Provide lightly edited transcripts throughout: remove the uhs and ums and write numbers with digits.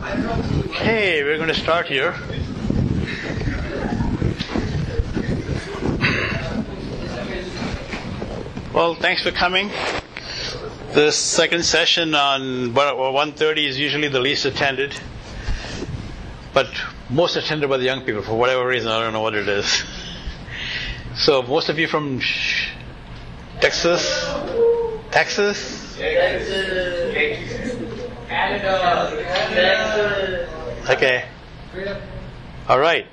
Okay, we're going to start here. Well, thanks for coming. The second session on 1:30 is usually the least attended, but most attended by the young people for whatever reason. I don't know what it is. So most of you from Texas? Canada. Okay. All right.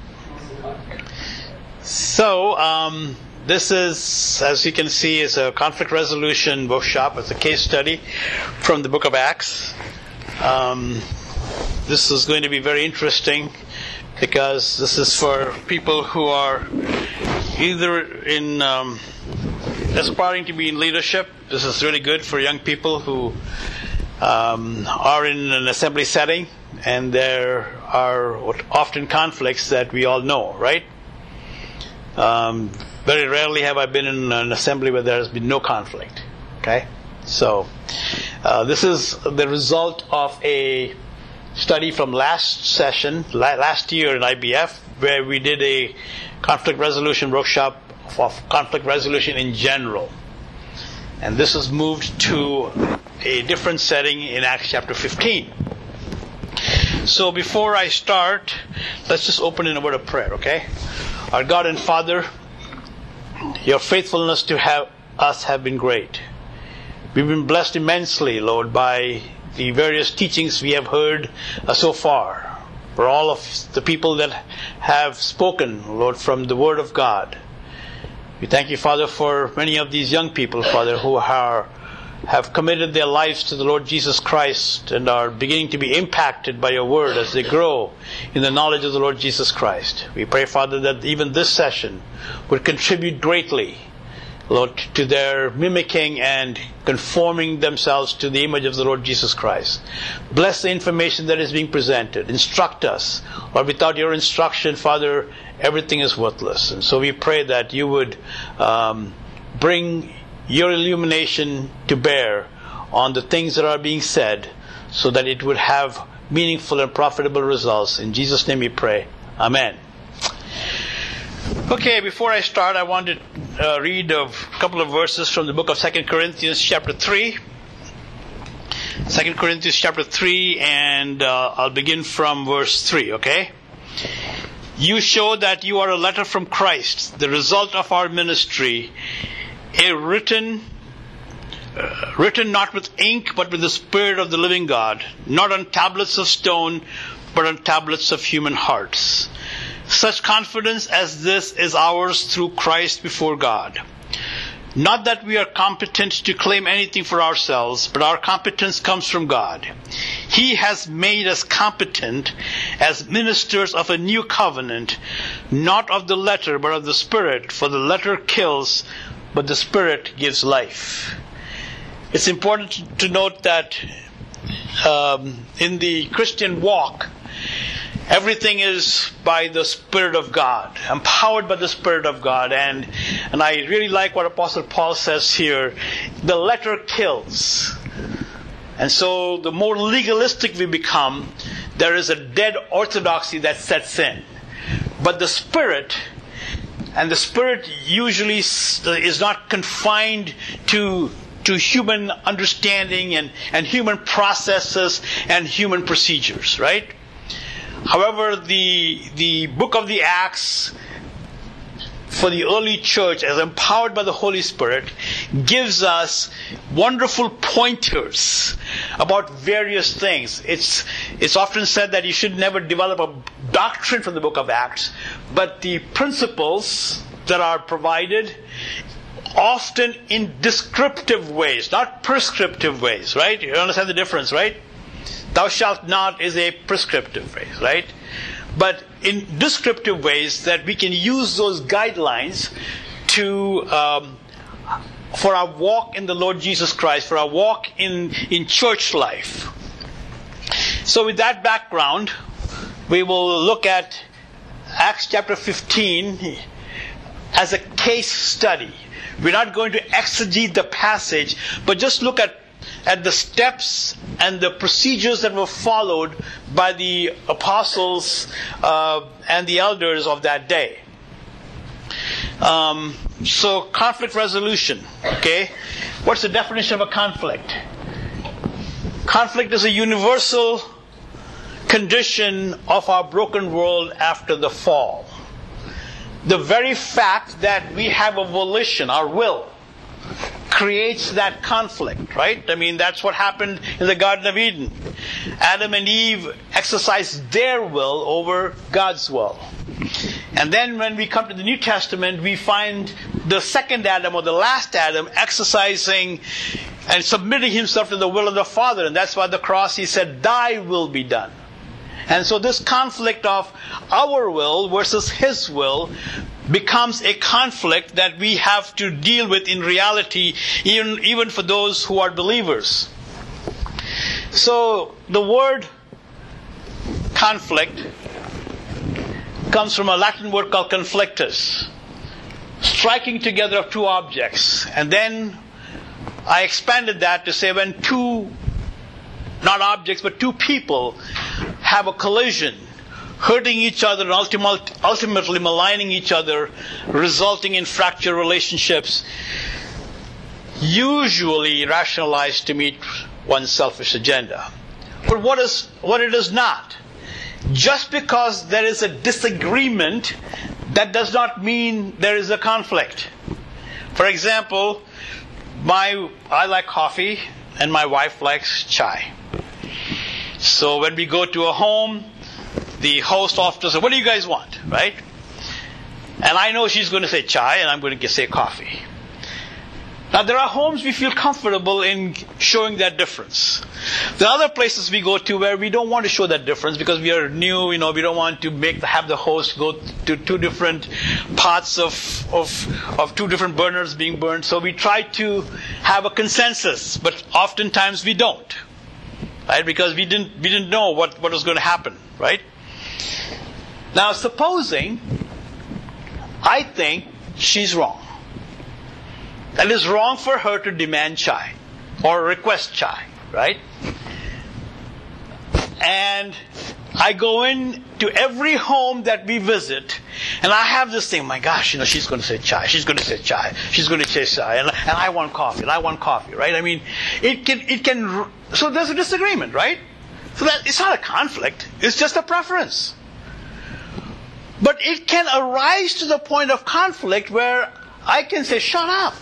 So, this is, as you can see, is a conflict resolution workshop. It's a case study from the book of Acts. This is going to be very interesting because this is for people who are either in aspiring to be in leadership. This is really good for young people who are in an assembly setting, and there are often conflicts that we all know, right? Very rarely have I been in an assembly where there has been no conflict. Okay? So, this is the result of a study from last year in IBF, where we did a conflict resolution workshop of conflict resolution in general. And this was moved to a different setting in Acts chapter 15. So before I start, let's just open in a word of prayer, okay? Our God and Father, your faithfulness to us have been great. We've been blessed immensely, Lord, by the various teachings we have heard so far. For all of the people that have spoken, Lord, from the Word of God. We thank you, Father, for many of these young people, Father, who have committed their lives to the Lord Jesus Christ and are beginning to be impacted by your word as they grow in the knowledge of the Lord Jesus Christ. We pray, Father, that even this session would contribute greatly, Lord, to their mimicking and conforming themselves to the image of the Lord Jesus Christ. Bless the information that is being presented. Instruct us. Lord, without your instruction, Father, everything is worthless. And so we pray that you would bring your illumination to bear on the things that are being said, so that it would have meaningful and profitable results. In Jesus' name we pray. Amen. Okay, before I start, I want to read a couple of verses from the book of 2 Corinthians chapter 3. 2 Corinthians chapter 3, and I'll begin from verse 3, okay? You show that you are a letter from Christ, the result of our ministry, written not with ink, but with the Spirit of the living God, not on tablets of stone, but on tablets of human hearts. Such confidence as this is ours through Christ before God. Not that we are competent to claim anything for ourselves, but our competence comes from God. He has made us competent as ministers of a new covenant, not of the letter, but of the Spirit, for the letter kills, but the Spirit gives life. It's important to note that in the Christian walk, everything is by the Spirit of God, empowered by the Spirit of God. And I really like what Apostle Paul says here. The letter kills. And so the more legalistic we become, there is a dead orthodoxy that sets in. But the Spirit, and the Spirit usually is not confined to human understanding and human processes and human procedures, right? However, the book of the Acts for the early church, as empowered by the Holy Spirit, gives us wonderful pointers about various things. It's often said that you should never develop a doctrine from the book of Acts, but the principles that are provided, often in descriptive ways, not prescriptive ways, right? You understand the difference, right? Thou shalt not is a prescriptive phrase, right? But in descriptive ways that we can use those guidelines to for our walk in the Lord Jesus Christ, for our walk in church life. So with that background, we will look at Acts chapter 15 as a case study. We're not going to exegete the passage, but just look at at the steps and the procedures that were followed by the apostles and the elders of that day. So conflict resolution, okay? What's the definition of a conflict? Conflict is a universal condition of our broken world after the fall. The very fact that we have a volition, our will, creates that conflict, right? I mean, that's what happened in the Garden of Eden. Adam and Eve exercised their will over God's will. And then when we come to the New Testament, we find the second Adam, or the last Adam, exercising and submitting himself to the will of the Father. And that's why at the cross he said, "Thy will be done." And so this conflict of our will versus his will becomes a conflict that we have to deal with in reality, even for those who are believers. So the word conflict comes from a Latin word called conflictus, striking together of two objects. And then I expanded that to say when two, not objects, but two people have a collision, hurting each other and ultimately maligning each other, resulting in fractured relationships, usually rationalized to meet one's selfish agenda. But what it is not. Just because there is a disagreement, that does not mean there is a conflict. For example, I like coffee and my wife likes chai. So when we go to a home, the host often says, "What do you guys want?" Right? And I know she's going to say chai and I'm going to say coffee. Now there are homes we feel comfortable in showing that difference. There are other places we go to where we don't want to show that difference because we are new, we don't want to have the host go to two different pots of two different burners being burned. So we try to have a consensus, but oftentimes we don't. Right? Because we didn't know what was going to happen, right? Now supposing I think she's wrong. That is wrong for her to demand chai or request chai, right? And I go in to every home that we visit and I have this thing, my gosh, she's going to say chai, she's going to say chai, she's going to say chai, and I want coffee, right? I mean, it can, so there's a disagreement, right? So that it's not a conflict, it's just a preference. But it can arise to the point of conflict where I can say, "Shut up."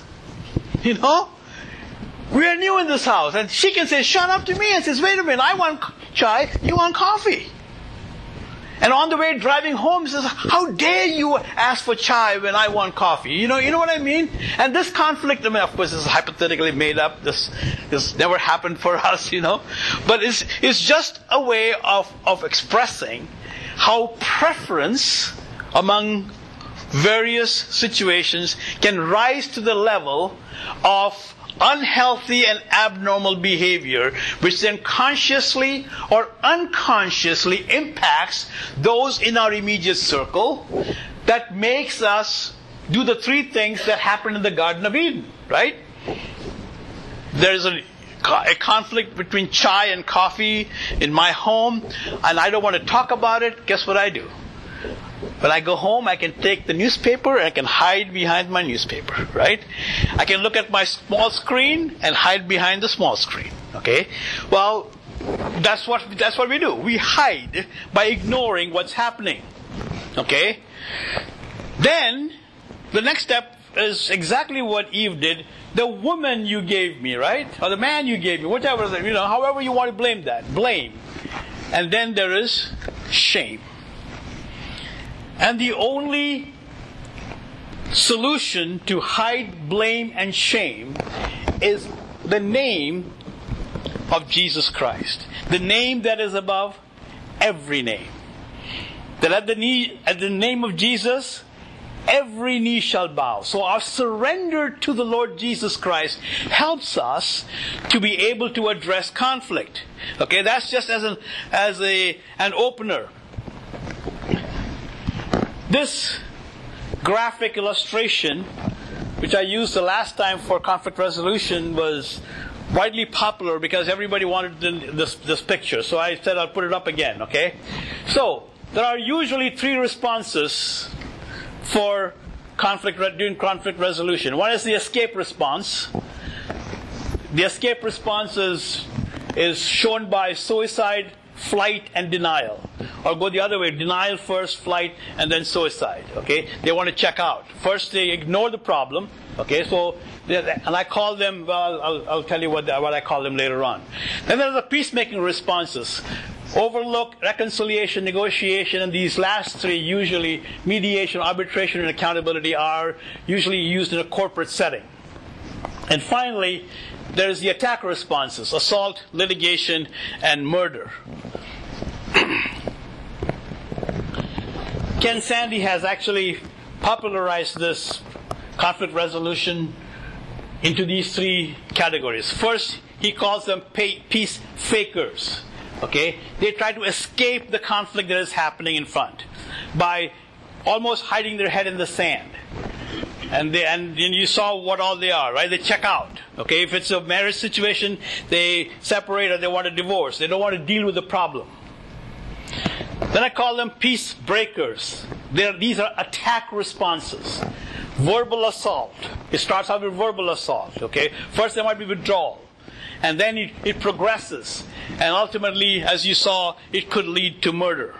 We are new in this house. And she can say, "Shut up" to me and says, "Wait a minute, I want chai, you want coffee." And on the way driving home, says, "How dare you ask for chai when I want coffee?" You know what I mean? And this conflict, of course, is hypothetically made up. This never happened for us, But it's just a way of expressing how preference among various situations can rise to the level of unhealthy and abnormal behavior, which then consciously or unconsciously impacts those in our immediate circle, that makes us do the three things that happened in the Garden of Eden, right? There's a conflict between chai and coffee in my home, and I don't want to talk about it. Guess what I do? When I go home, I can take the newspaper and I can hide behind my newspaper, right? I can look at my small screen and hide behind the small screen, okay? Well, that's what we do. We hide by ignoring what's happening, okay? Then, the next step is exactly what Eve did. The woman you gave me, right? Or the man you gave me, whatever, however you want to blame that. Blame. And then there is shame. And the only solution to hide blame and shame is the name of Jesus Christ. The name that is above every name. That at the name of Jesus, every knee shall bow. So our surrender to the Lord Jesus Christ helps us to be able to address conflict. Okay, that's just as an opener. This graphic illustration, which I used the last time for conflict resolution, was widely popular because everybody wanted this picture. So I said I'll put it up again, okay? So, there are usually 3 responses for during conflict resolution. One is the escape response. The escape response is shown by suicide, flight, and denial. Or go the other way, denial first, flight, and then suicide. Okay? They want to check out. First, they ignore the problem. Okay? So, and I call them, well, I'll tell you what I call them later on. Then there's the peacemaking responses. Overlook, reconciliation, negotiation, and these last 3, usually mediation, arbitration, and accountability, are usually used in a corporate setting. And finally, there's the attack responses: assault, litigation, and murder. Ken Sande has actually popularized this conflict resolution into these 3 categories. First, he calls them peace fakers. Okay? They try to escape the conflict that is happening in front by almost hiding their head in the sand. And you saw what all they are, right? They check out. Okay? If it's a marriage situation, they separate or they want a divorce. They don't want to deal with the problem. Then I call them peace breakers. These are attack responses. Verbal assault. It starts out with verbal assault. Okay? First there might be withdrawal. And then it progresses. And ultimately, as you saw, it could lead to murder.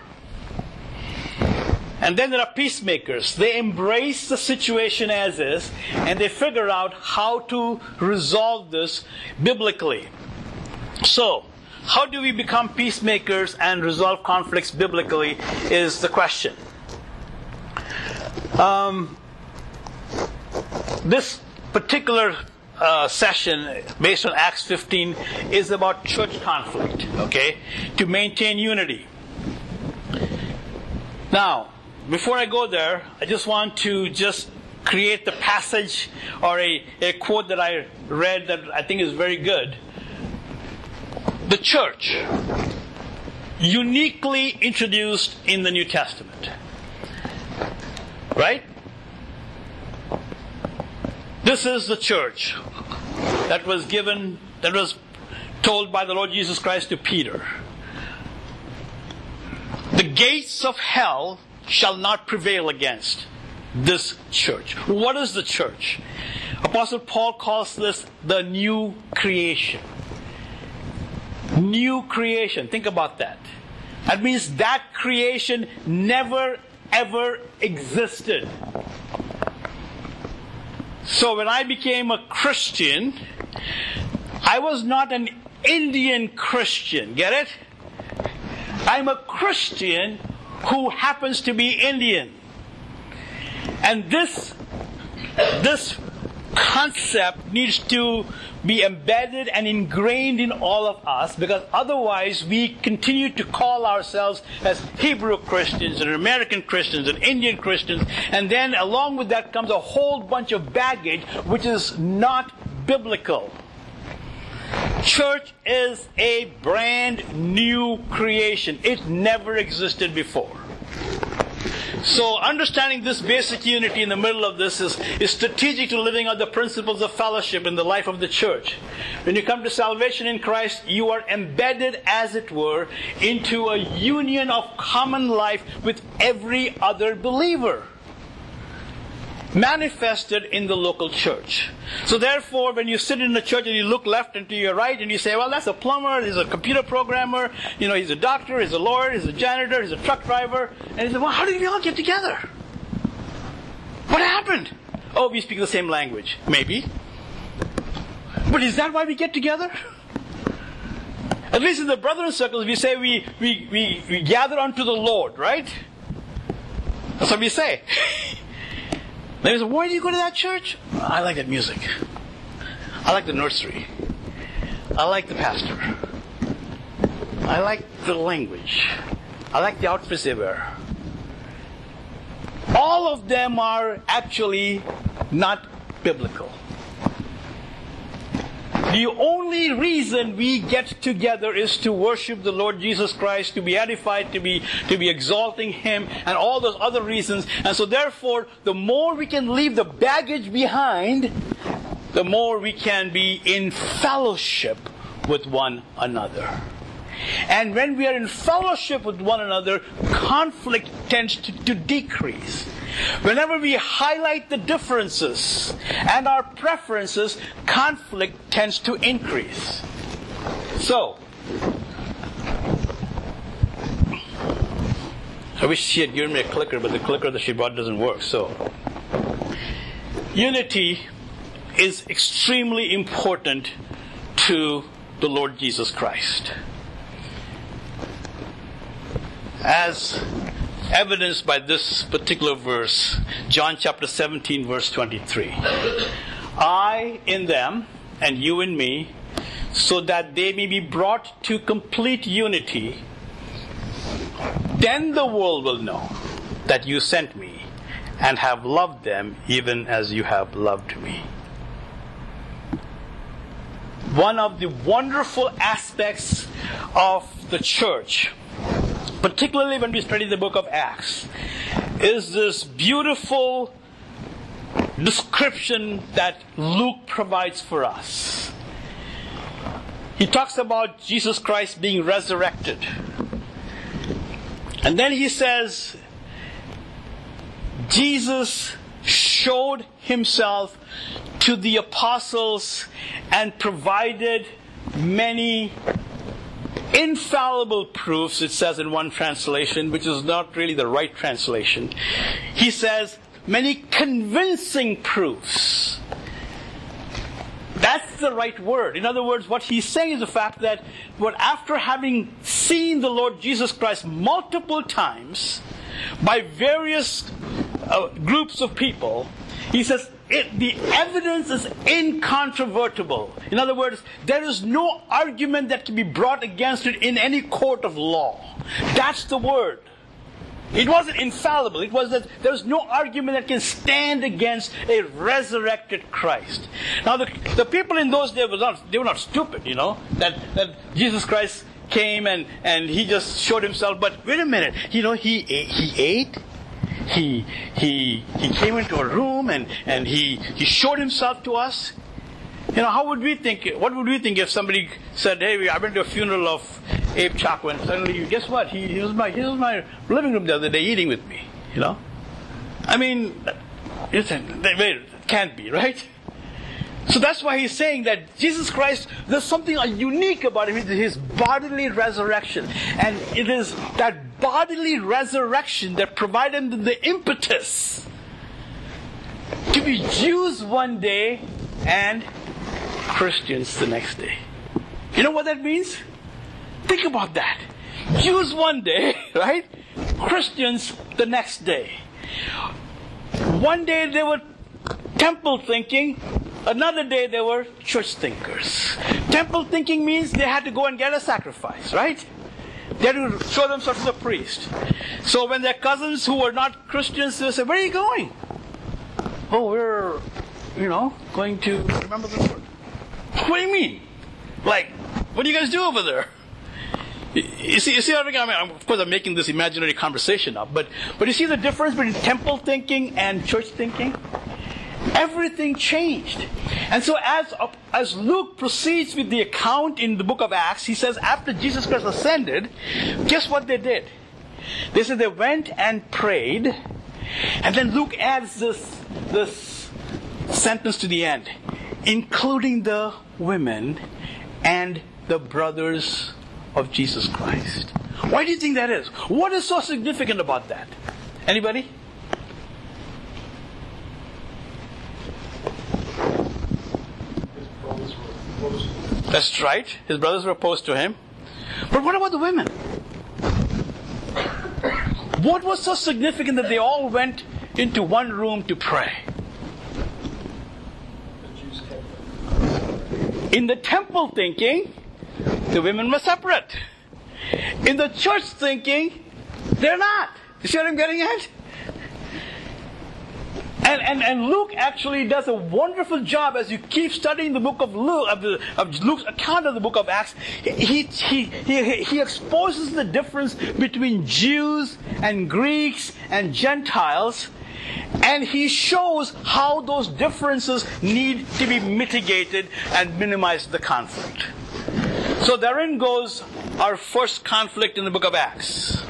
And then there are peacemakers. They embrace the situation as is, and they figure out how to resolve this biblically. So, how do we become peacemakers and resolve conflicts biblically is the question. This particular session, based on Acts 15, is about church conflict, okay? To maintain unity. Now, before I go there, I just want to create the passage or a quote that I read that I think is very good. The church, uniquely introduced in the New Testament. Right? This is the church that was told by the Lord Jesus Christ to Peter. The gates of hell shall not prevail against this church. What is the church? Apostle Paul calls this the new creation. New creation. Think about that. That means that creation never ever existed. So when I became a Christian, I was not an Indian Christian. Get it? I'm a Christian who happens to be Indian. And this concept needs to be embedded and ingrained in all of us, because otherwise we continue to call ourselves as Hebrew Christians and American Christians and Indian Christians, and then along with that comes a whole bunch of baggage which is not biblical. Church is a brand new creation. It never existed before. So understanding this basic unity in the middle of this is strategic to living out the principles of fellowship in the life of the church. When you come to salvation in Christ, you are embedded, as it were, into a union of common life with every other believer, manifested in the local church. So therefore, when you sit in the church and you look left and to your right and you say, well, that's a plumber, he's a computer programmer, he's a doctor, he's a lawyer, he's a janitor, he's a truck driver. And you say, well, how did we all get together? What happened? Oh, we speak the same language. Maybe. But is that why we get together? At least in the brethren circles, we say we gather unto the Lord, right? That's what we say. They say, why do you go to that church? I like that music. I like the nursery. I like the pastor. I like the language. I like the outfits they wear. All of them are actually not biblical. The only reason we get together is to worship the Lord Jesus Christ, to be edified, to be exalting Him, and all those other reasons. And so therefore, the more we can leave the baggage behind, the more we can be in fellowship with one another. And when we are in fellowship with one another, conflict tends to decrease. Whenever we highlight the differences and our preferences, conflict tends to increase. So, I wish she had given me a clicker, but the clicker that she brought doesn't work. So, unity is extremely important to the Lord Jesus Christ. As evidenced by this particular verse, John chapter 17, verse 23. I in them, and you in me, so that they may be brought to complete unity. Then the world will know that you sent me and have loved them even as you have loved me. One of the wonderful aspects of the church, particularly when we study the book of Acts, is this beautiful description that Luke provides for us. He talks about Jesus Christ being resurrected. And then he says, Jesus showed himself to the apostles and provided many infallible proofs, it says in one translation, which is not really the right translation. He says, many convincing proofs. That's the right word. In other words, what he's saying is the fact that after having seen the Lord Jesus Christ multiple times by various groups of people, he says, the evidence is incontrovertible. In other words, there is no argument that can be brought against it in any court of law. That's the word. It wasn't infallible. It was that there's no argument that can stand against a resurrected Christ. Now, the people in those days were not stupid, that Jesus Christ came and he just showed himself. But wait a minute, he ate. He came into a room and he showed himself to us. How would we think? What would we think if somebody said, "Hey, I went to a funeral of Abe Chacko, and suddenly, guess what? He was my living room the other day eating with me." I mean, it can't be, right? So that's why he's saying that Jesus Christ, there's something unique about him, his bodily resurrection. And it is that bodily resurrection that provided him the impetus to be Jews one day and Christians the next day. You know what that means? Think about that. Jews one day, right? Christians the next day. One day they were temple thinking, another day they were church thinkers. Temple thinking means they had to go and get a sacrifice, right? They had to show themselves to the priest. So when their cousins who were not Christians, they said, "Where are you going?" "Oh, we're, going to remember the Lord." "What do you mean? Like, what do you guys do over there?" You see what I mean? Of course, I'm making this imaginary conversation up, but you see the difference between temple thinking and church thinking? Everything changed. And so as Luke proceeds with the account in the book of Acts, he says after Jesus Christ ascended, guess what they did? They said they went and prayed, and then Luke adds this sentence to the end, including the women and the brothers of Jesus Christ. Why do you think that is? What is so significant about that? Anybody? That's right. His brothers were opposed to him. But what about the women? What was so significant that they all went into one room to pray? In the temple thinking, the women were separate. In the church thinking, they're not. You see what I'm getting at? And Luke actually does a wonderful job as you keep studying the book of Luke, of Luke's account of the book of Acts. He exposes the difference between Jews and Greeks and Gentiles, And he shows how those differences need to be mitigated and minimize the conflict. So therein goes our first conflict in the book of Acts.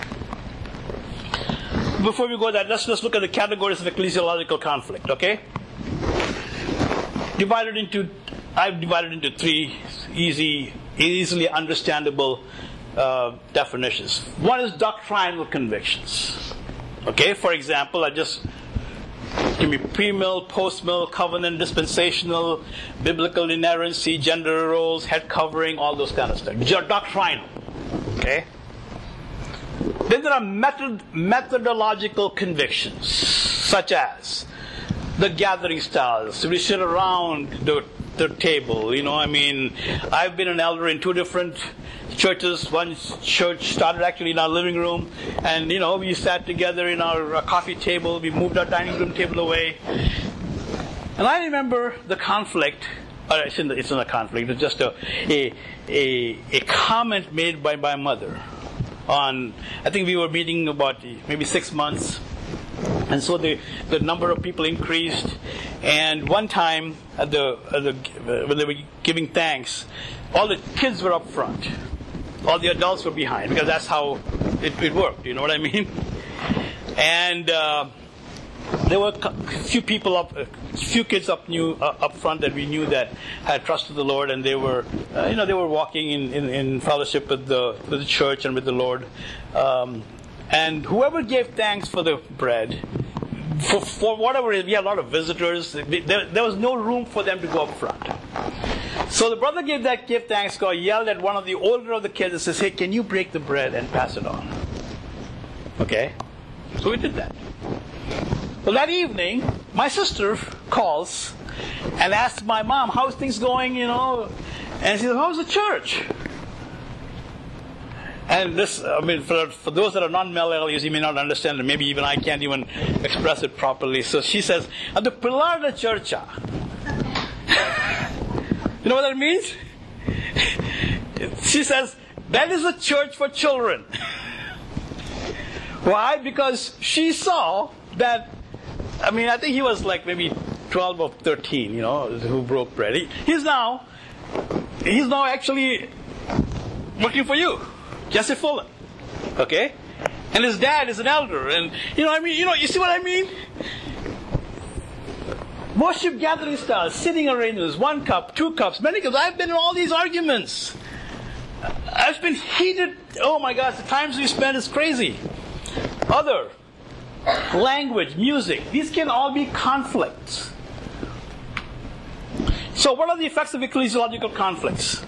Before we go there, let's look at the categories of ecclesiological conflict, okay? I've divided into three easily understandable definitions. One is doctrinal convictions. Okay, for example, give me pre-mill, post-mill, covenant, dispensational, biblical inerrancy, gender roles, head covering, all those kind of stuff. Doctrinal. Okay? Then there are methodological convictions, such as the gathering styles. We sit around the table. I've been an elder in two different churches. One church started actually in our living room, and we sat together in our coffee table. We moved our dining room table away, and I remember the conflict. It's not a conflict. It's just a comment made by my mother. I think we were meeting about maybe 6 months, and so the number of people increased. And one time, when they were giving thanks, all the kids were up front, all the adults were behind, because that's how it worked. You know what I mean? And there were a few kids up front that we knew that had trusted the Lord, and they were walking in fellowship with the church and with the Lord. And whoever gave thanks for the bread, for whatever reason, we had a lot of visitors. There was no room for them to go up front. So the brother gave thanks, yelled at one of the older of the kids and says, "Hey, can you break the bread and pass it on?" Okay? So we did that. Well, that evening, my sister calls and asks my mom, "How's things going?" And she says, "How's the church?" And this, for those that are non-millennials, you may not understand it. Maybe even I can't even express it properly. So she says, "At the Pilar de Churcha." You know what that means? She says, "That is a church for children." Why? Because she saw that, I think he was like maybe 12 or 13, who broke bread. He's now actually working for you. Jesse Fullen. Okay? And his dad is an elder. And, you see what I mean? Worship gathering styles, sitting arrangements, 1 cup, 2 cups, many cups. I've been in all these arguments. I've been heated. Oh my gosh, the times we spend is crazy. Other language, music, these can all be conflicts. So what are the effects of ecclesiological conflicts?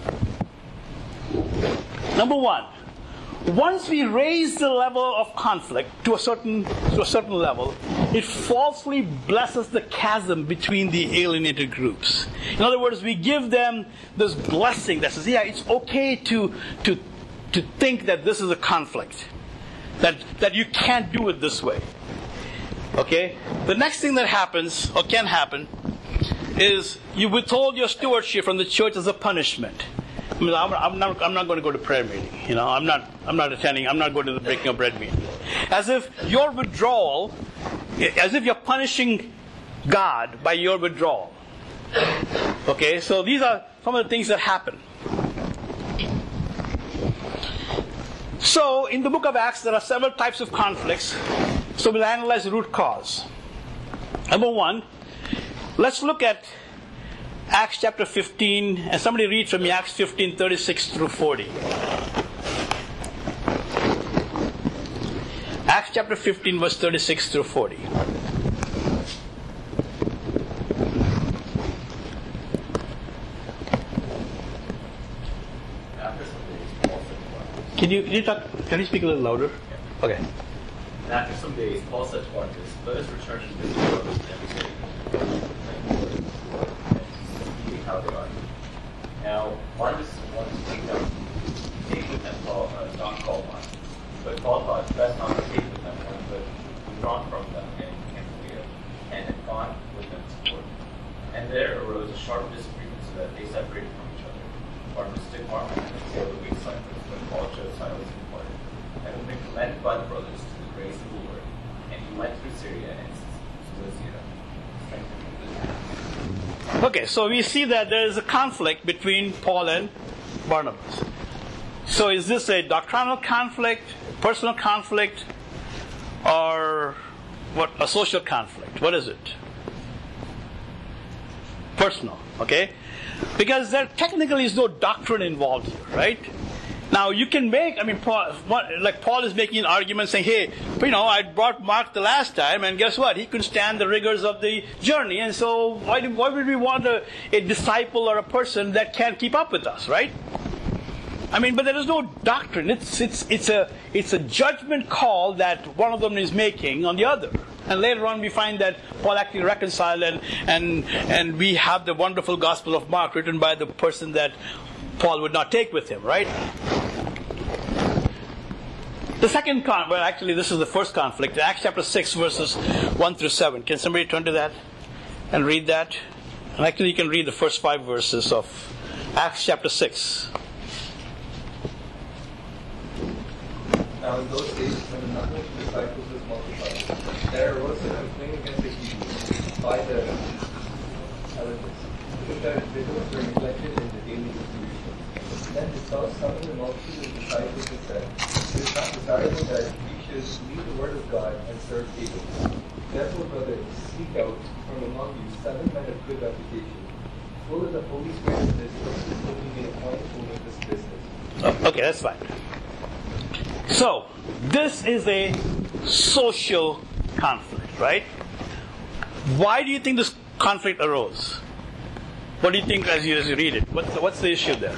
Number one, once we raise the level of conflict to a certain level, it falsely blesses the chasm between the alienated groups. In other words, we give them this blessing that says, it's okay to think that this is a conflict, that you can't do it this way. Okay? The next thing that happens, or can happen, is you withhold your stewardship from the church as a punishment. I'm not going to go to prayer meeting. I'm not attending. I'm not going to the breaking of bread meeting. As if your withdrawal, as if you're punishing God by your withdrawal. Okay, so these are some of the things that happen. So in the book of Acts, there are several types of conflicts. So we'll analyze the root cause. Number one, let's look at Acts chapter 15, and somebody read from me Acts 15, 36 through 40. Acts chapter 15, verse 36 through 40. Can you speak a little louder? Yeah. Okay. And after some days, Paul said to Barnabas, "Let us return to visit the brothers in every city, and see how they are." Now, Barnabas wanted to take with them John called Mark, but Paul thought best not to take with them one who had withdrawn from them in Pamphylia, and had gone with them to court. And there arose a sharp disagreement, so that they separated from each other. Barnabas took Mark and sailed away to Cyprus, but Paul chose Silas and departed, having been commended by the brothers to the grace of the Lord. And he he went through Syria and was strengthened. Okay, so we see that there is a conflict between Paul and Barnabas. So is this a doctrinal conflict, personal conflict, or what? A social conflict? What is it? Personal, okay? Because there technically is no doctrine involved here, right? Now you can make, Paul is making an argument saying, hey, I brought Mark the last time, and guess what? He couldn't stand the rigors of the journey, and so why would we want a disciple or a person that can't keep up with us, right? But there is no doctrine. It's a judgment call that one of them is making on the other. And later on we find that Paul actually reconciled and we have the wonderful Gospel of Mark written by the person that Paul would not take with him, right? The second this is the first conflict. Acts chapter 6 verses 1 through 7. Can somebody turn to that and read that? And actually you can read the first 5 verses of Acts chapter 6. Now in those days, when the number of disciples was multiplied, there arose a complaint against the Hebrews by the Hellenists, because their individuals were neglected in the daily distribution. Then they saw some of the multitude of disciples and said, it is not desirable that we should leave the word of God and serve tables. Therefore, brothers, seek out from among you 7 men of good reputation, full of the Holy Spirit and wisdom, who will be appointed over this business. Okay, that's fine. So, this is a social conflict, right? Why do you think this conflict arose? What do you think as you read it? What's the issue there?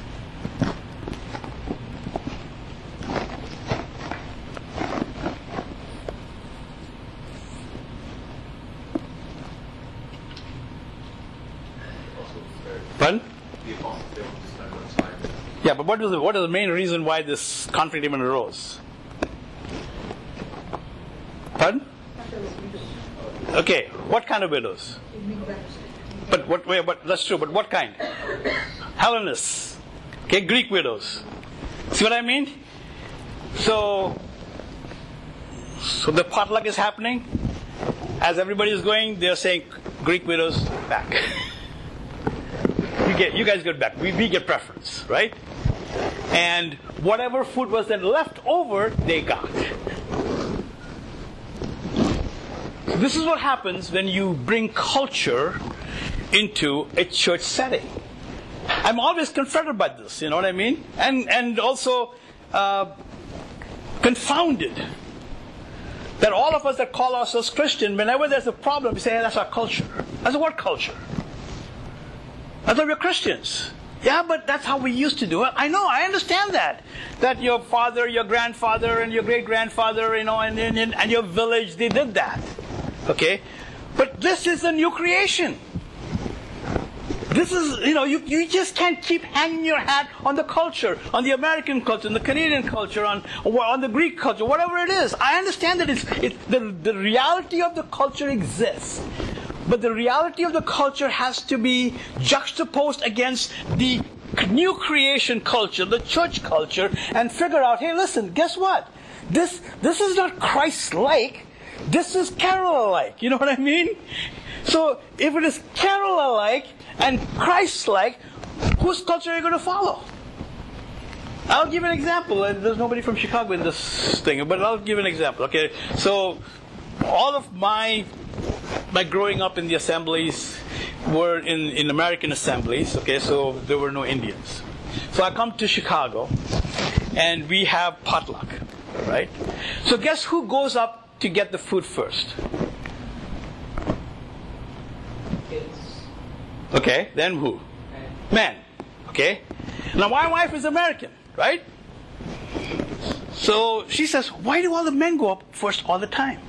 Pardon? Yeah, but what is the main reason why this conflict even arose? Pardon? Okay, what kind of widows? But that's true. But what kind? Hellenists. Okay, Greek widows. See what I mean? So the potluck is happening. As everybody is going, they're saying, Greek widows back. You guys get back. We get preference, right? And whatever food was then left over, they got. So this is what happens when you bring culture into a church setting. I'm always confronted by this, you know what I mean? And also confounded that all of us that call ourselves Christian, whenever there's a problem, we say, hey, that's our culture. I said, what culture? I thought we're Christians. Yeah, but that's how we used to do it. I know, I understand that. That your father, your grandfather, and your great-grandfather, and your village, they did that. Okay? But this is a new creation. This is, you just can't keep hanging your hat on the culture, on the American culture, on the Canadian culture, on the Greek culture, whatever it is. I understand that the reality of the culture exists. But the reality of the culture has to be juxtaposed against the new creation culture, the church culture, and figure out, hey, listen, guess what? This is not Christ-like. This is Kerala-like. You know what I mean? So if it is Kerala-like and Christ-like, whose culture are you going to follow? I'll give an example. There's nobody from Chicago in this thing, but I'll give an example. Okay, so all of my growing up in the assemblies were in American assemblies, okay, so there were no Indians. So I come to Chicago, and we have potluck, right? So guess who goes up to get the food first? Kids. Okay, then who? Men. Okay? Now my wife is American, right? So she says, why do all the men go up first all the time?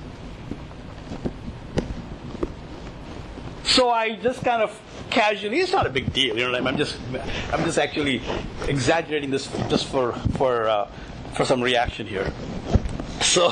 So I just kind of casually, it's not a big deal, you know. I'm just actually exaggerating this just for some reaction here. So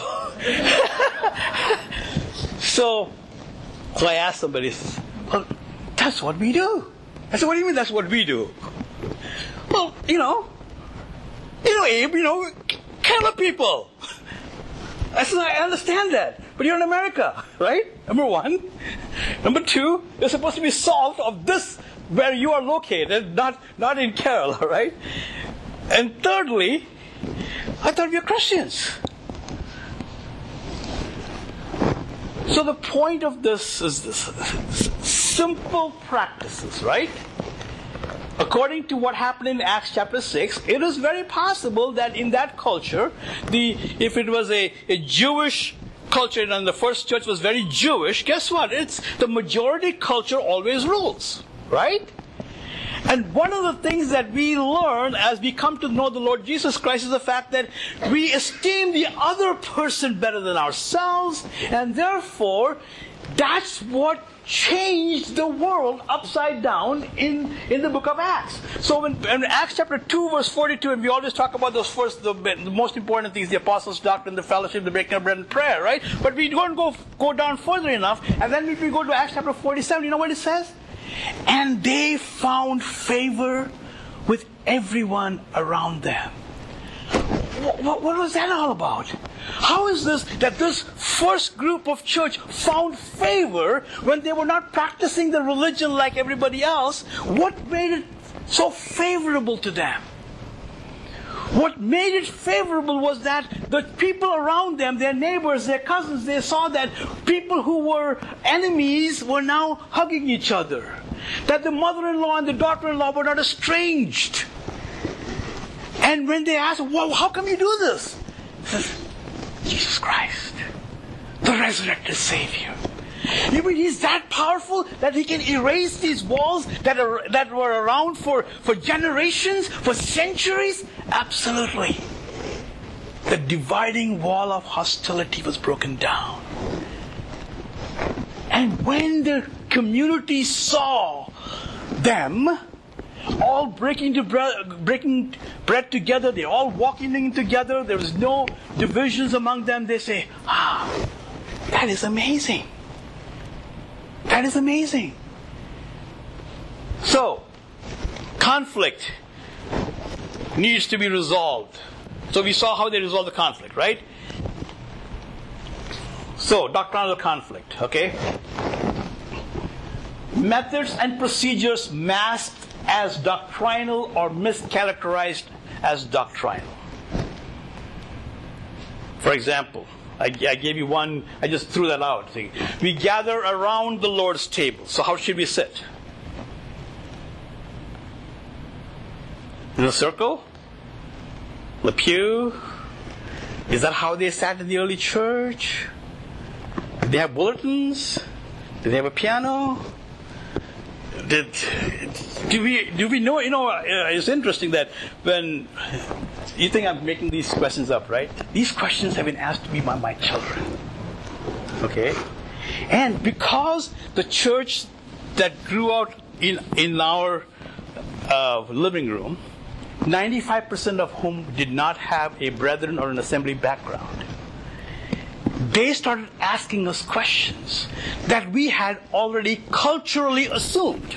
I asked somebody, well, that's what we do. I said, what do you mean that's what we do? Well, Abe, Kerala people. I said, I understand that, but you're in America, right? Number one. Number two, you're supposed to be salt of this where you are located, not in Kerala, right? And thirdly, I thought we were Christians. So the point of this is this: simple practices, right? According to what happened in Acts chapter 6, it is very possible that in that culture, if it was a Jewish culture and the first church was very Jewish, guess what? It's the majority culture always rules, right? And one of the things that we learn as we come to know the Lord Jesus Christ is the fact that we esteem the other person better than ourselves, and therefore, that's what changed the world upside down in the book of Acts. So in Acts chapter 2 verse 42, and we always talk about those first, the most important things, the apostles' doctrine, the fellowship, the breaking of bread and prayer, right? But we don't go down further enough, and then if we go to Acts chapter 47, you know what it says? And they found favor with everyone around them. What was that all about? How is this that this first group of church found favor when they were not practicing the religion like everybody else? What made it so favorable to them? What made it favorable was that the people around them, their neighbors, their cousins, they saw that people who were enemies were now hugging each other. That the mother-in-law and the daughter-in-law were not estranged. And when they asked, well, how come you do this? He says, Jesus Christ, the resurrected Savior. You mean He's that powerful that He can erase these walls that were around for generations, for centuries? Absolutely. The dividing wall of hostility was broken down. And when the community saw them all breaking bread together, they all walking together, there was no divisions among them, they say, that is amazing. That is amazing. So, conflict needs to be resolved. So we saw how they resolved the conflict, right? So, doctrinal conflict, okay? Methods and procedures masked as doctrinal or mischaracterized as doctrinal. For example, I gave you one, I just threw that out. We gather around the Lord's table. So how should we sit? In a circle? The pew? Is that how they sat in the early church? Did they have bulletins? Did they have a piano? Do we know, it's interesting that when you think I'm making these questions up, right? These questions have been asked to me by my children. Okay? And because the church that grew out in our living room, 95% of whom did not have a brethren or an assembly background, they started asking us questions that we had already culturally assumed.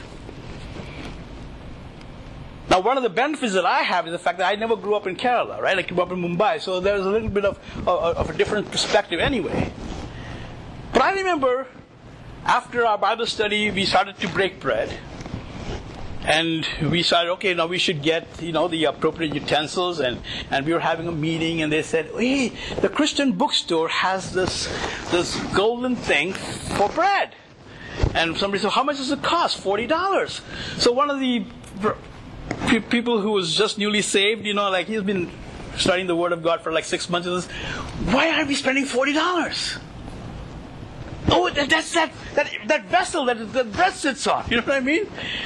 Now, one of the benefits that I have is the fact that I never grew up in Kerala, right? I grew up in Mumbai, so there's a little bit of a different perspective anyway. But I remember after our Bible study, we started to break bread. And we decided, okay, now we should get, the appropriate utensils, and we were having a meeting, and they said, hey, the Christian bookstore has this golden thing for bread. And somebody said, how much does it cost? $40. So one of the people who was just newly saved, he's been studying the Word of God for 6 months, he says, why are we spending $40? Oh, that's that vessel that the bread sits on. You know what I mean?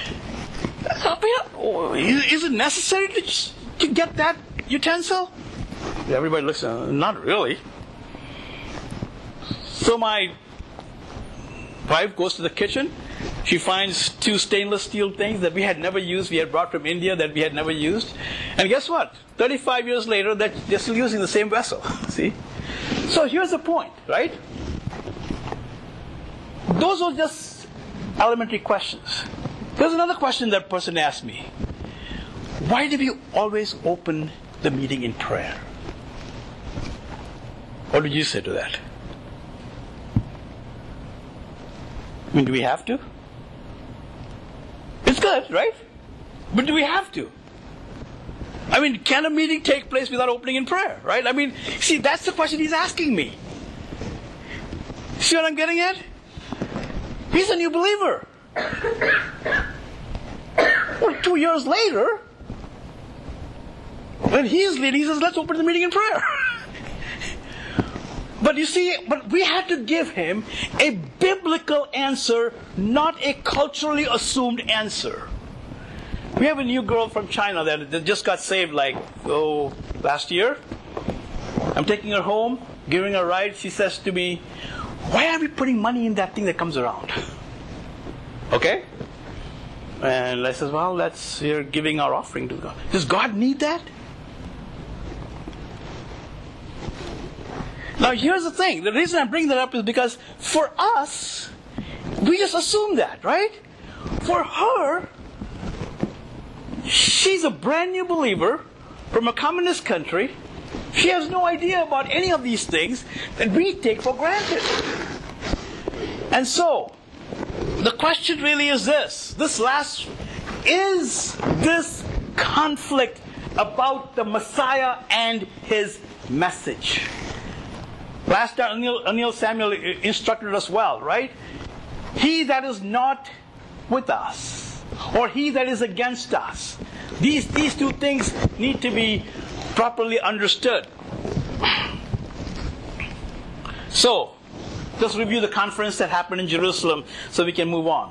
Is it necessary to get that utensil? Everybody looks, not really. So my wife goes to the kitchen. She finds 2 stainless steel things that we had never used. We had brought from India that we had never used. And guess what? 35 years later, they're still using the same vessel. See? So here's the point, right? Those are just elementary questions. There's another question that person asked me. Why do we always open the meeting in prayer? What would you say to that? I mean, do we have to? It's good, right? But do we have to? I mean, can a meeting take place without opening in prayer, right? I mean, see, that's the question he's asking me. See what I'm getting at? He's a new believer. Well, 2 years later, when he's leading, he says, let's open the meeting in prayer. But you see, but we had to give him a biblical answer, not a culturally assumed answer. We have a new girl from China that just got saved last year. I'm taking her home, giving her a ride. She says to me, why are we putting money in that thing that comes around? Okay? And I says, well, you're giving our offering to God. Does God need that? Now here's the thing. The reason I'm bringing that up is because for us, we just assume that, right? For her, she's a brand new believer from a communist country. She has no idea about any of these things that we take for granted. And so, the question really is this. Is this conflict about the Messiah and his message? Last time, Anil Samuel instructed us well, right? He that is not with us, or he that is against us. These two things need to be properly understood. So, let's review the conference that happened in Jerusalem so we can move on.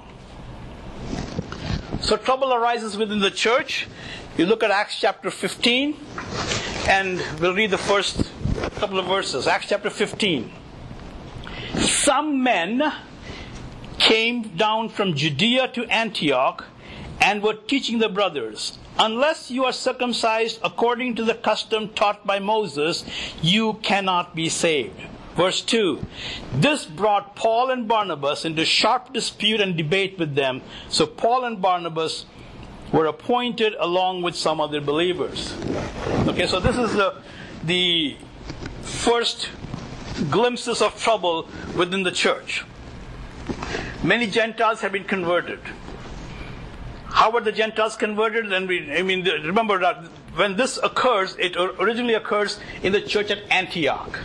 So trouble arises within the church. You look at Acts chapter 15, and we'll read the first couple of verses. Acts chapter 15. Some men came down from Judea to Antioch and were teaching the brothers, unless you are circumcised according to the custom taught by Moses, you cannot be saved. Verse 2. This brought Paul and Barnabas into sharp dispute and debate with them. So Paul and Barnabas were appointed along with some other believers. Okay, so this is the first glimpses of trouble within the church. Many Gentiles have been converted. How were the Gentiles converted? Remember that when this occurs, it originally occurs in the church at Antioch.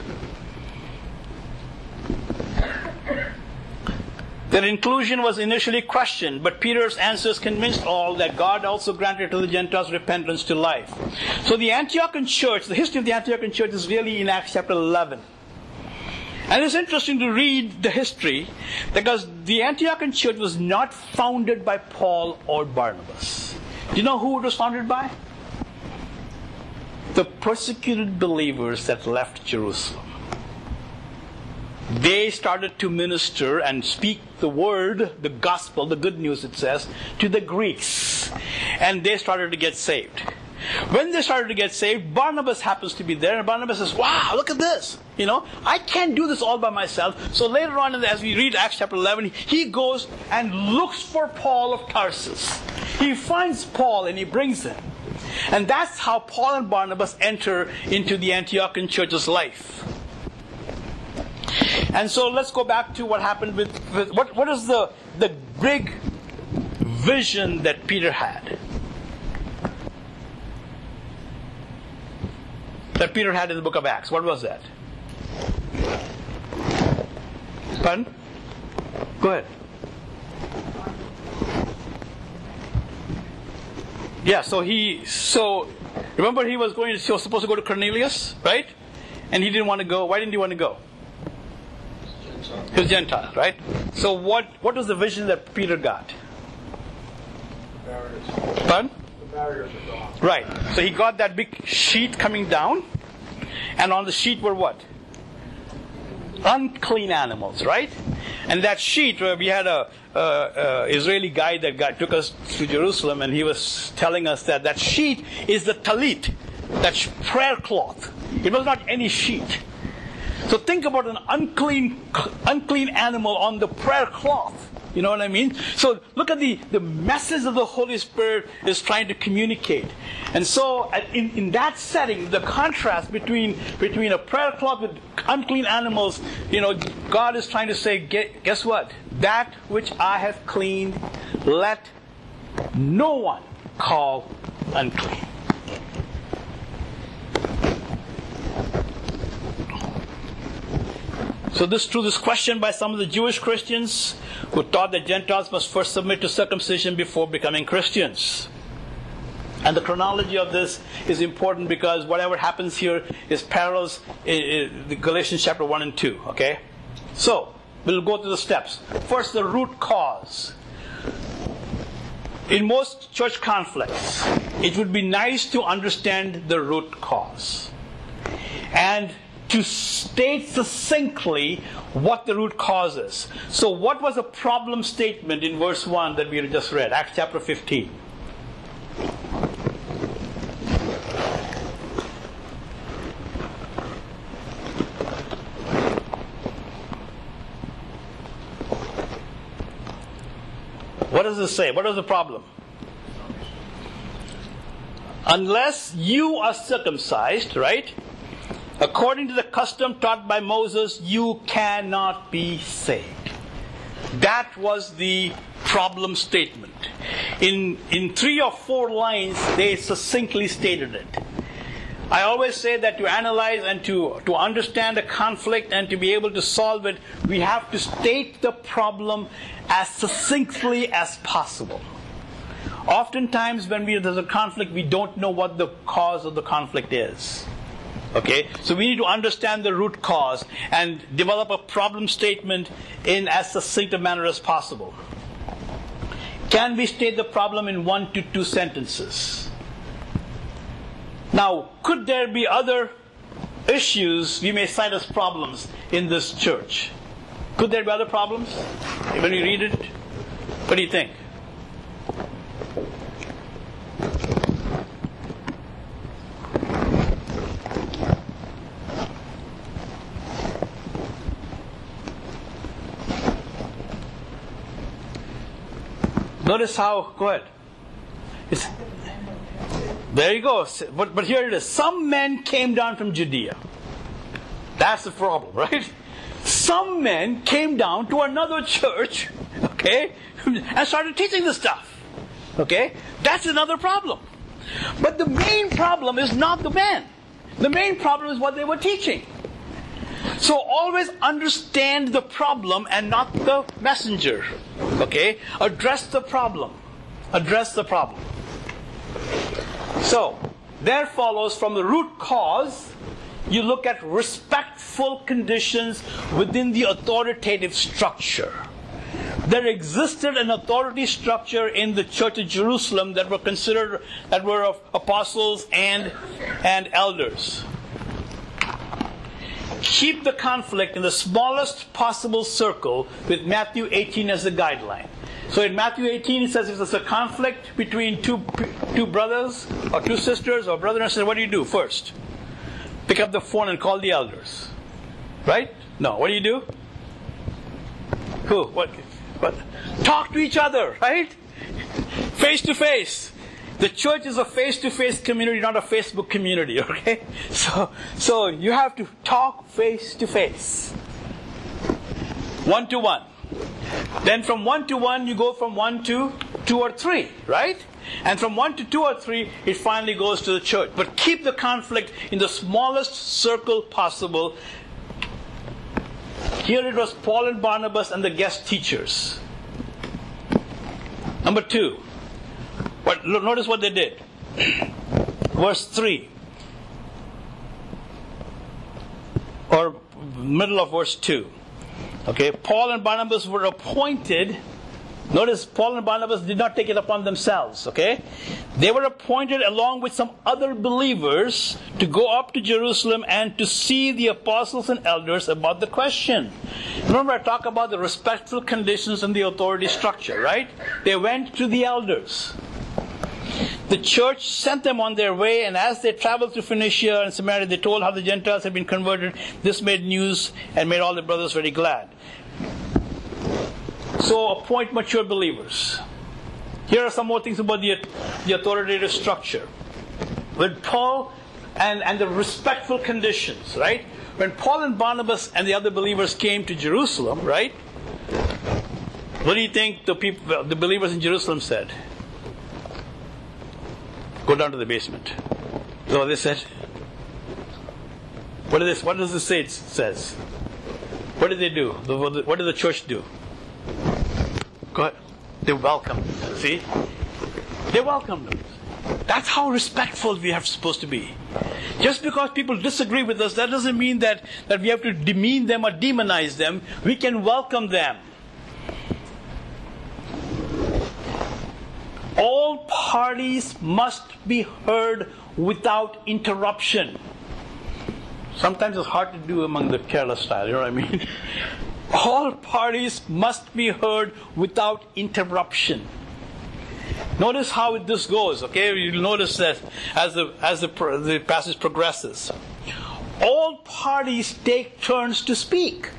Their inclusion was initially questioned, but Peter's answers convinced all that God also granted to the Gentiles repentance to life. So the Antiochian church, the history of the Antiochian church is really in Acts chapter 11. And it's interesting to read the history because the Antiochian church was not founded by Paul or Barnabas. Do you know who it was founded by? The persecuted believers that left Jerusalem. They started to minister and speak the word, the gospel, the good news it says, to the Greeks. And they started to get saved. When they started to get saved, Barnabas happens to be there, and Barnabas says, wow, look at this. I can't do this all by myself. So later on, as we read Acts chapter 11, he goes and looks for Paul of Tarsus. He finds Paul and he brings him. And that's how Paul and Barnabas enter into the Antiochian church's life. And so let's go back to what happened with what is the big vision that Peter had? That Peter had in the book of Acts. What was that? Pardon? Go ahead. Yeah, so remember he was supposed to go to Cornelius, right? And he didn't want to go. Why didn't he want to go? He was Gentile, right? So what was the vision that Peter got? The barriers. Pardon? The barriers are gone. Right. So he got that big sheet coming down, and on the sheet were what? Unclean animals, right? And that sheet, where we had a Israeli guide that took us to Jerusalem, and he was telling us that sheet is the talit, that prayer cloth. It was not any sheet. So think about an unclean animal on the prayer cloth. You know what I mean? So look at the message of the Holy Spirit is trying to communicate. And so in that setting, the contrast between a prayer cloth with unclean animals, God is trying to say, guess what? That which I have cleaned, let no one call unclean. So through this question by some of the Jewish Christians who taught that Gentiles must first submit to circumcision before becoming Christians. And the chronology of this is important because whatever happens here is parallels in Galatians chapter 1 and 2. Okay? So, we'll go through the steps. First, the root cause. In most church conflicts, it would be nice to understand the root cause. And to state succinctly what the root cause is. So what was a problem statement in verse 1 that we just read? Acts chapter 15. What does it say? What is the problem? Unless you are circumcised, right? According to the custom taught by Moses, you cannot be saved. That was the problem statement. In 3 or 4 lines, they succinctly stated it. I always say that to analyze and to understand a conflict and to be able to solve it, we have to state the problem as succinctly as possible. Oftentimes when there's a conflict, we don't know what the cause of the conflict is. Okay, so we need to understand the root cause and develop a problem statement in as succinct a manner as possible. Can we state the problem in 1 to 2 sentences? Now, could there be other issues we may cite as problems in this church? Could there be other problems when you read it? What do you think? Notice how, go ahead. There you go. But here it is. Some men came down from Judea. That's the problem, right? Some men came down to another church, okay, and started teaching this stuff. Okay? That's another problem. But the main problem is not the men. The main problem is what they were teaching. So always understand the problem and not the messenger. Okay? Address the problem. Address the problem. So, there follows from the root cause, you look at respectful conditions within the authoritative structure. There existed an authority structure in the church of Jerusalem that were of apostles and elders. Keep the conflict in the smallest possible circle with Matthew 18 as the guideline. So in Matthew 18 it says if there's a conflict between two brothers or 2 sisters or brother and sister, what do you do first? Pick up the phone and call the elders. Right? No. What do? Who? What? Talk to each other, right? Face to face. The church is a face-to-face community, not a Facebook community, okay? So you have to talk face-to-face. 1-to-1. Then from 1-to-1, you go from 1 to 2 or 3, right? And from 1 to 2 or 3, it finally goes to the church. But keep the conflict in the smallest circle possible. Here it was Paul and Barnabas and the guest teachers. Number 2. Notice what they did. Verse 3. Or middle of verse 2. Okay, Paul and Barnabas were appointed. Notice Paul and Barnabas did not take it upon themselves. Okay, they were appointed along with some other believers to go up to Jerusalem and to see the apostles and elders about the question. Remember I talked about the respectful conditions in the authority structure, right? They went to the elders. The church sent them on their way, and as they traveled through Phoenicia and Samaria, they told how the Gentiles had been converted. This made news and made all the brothers very glad. So appoint mature believers. Here are some more things about the authoritative structure. When Paul and the respectful conditions, right? When Paul and Barnabas and the other believers came to Jerusalem, right? What do you think the believers in Jerusalem said? Go down to the basement. Is that what they said? What does this say? It says. What did they do? What did the church do? Go ahead. They welcomed them. See? They welcomed them. That's how respectful we are supposed to be. Just because people disagree with us, that doesn't mean that we have to demean them or demonize them. We can welcome them. All parties must be heard without interruption. Sometimes it's hard to do among the Kerala style, you know what I mean? All parties must be heard without interruption. Notice how this goes, okay? You'll notice that as the passage progresses. All parties take turns to speak.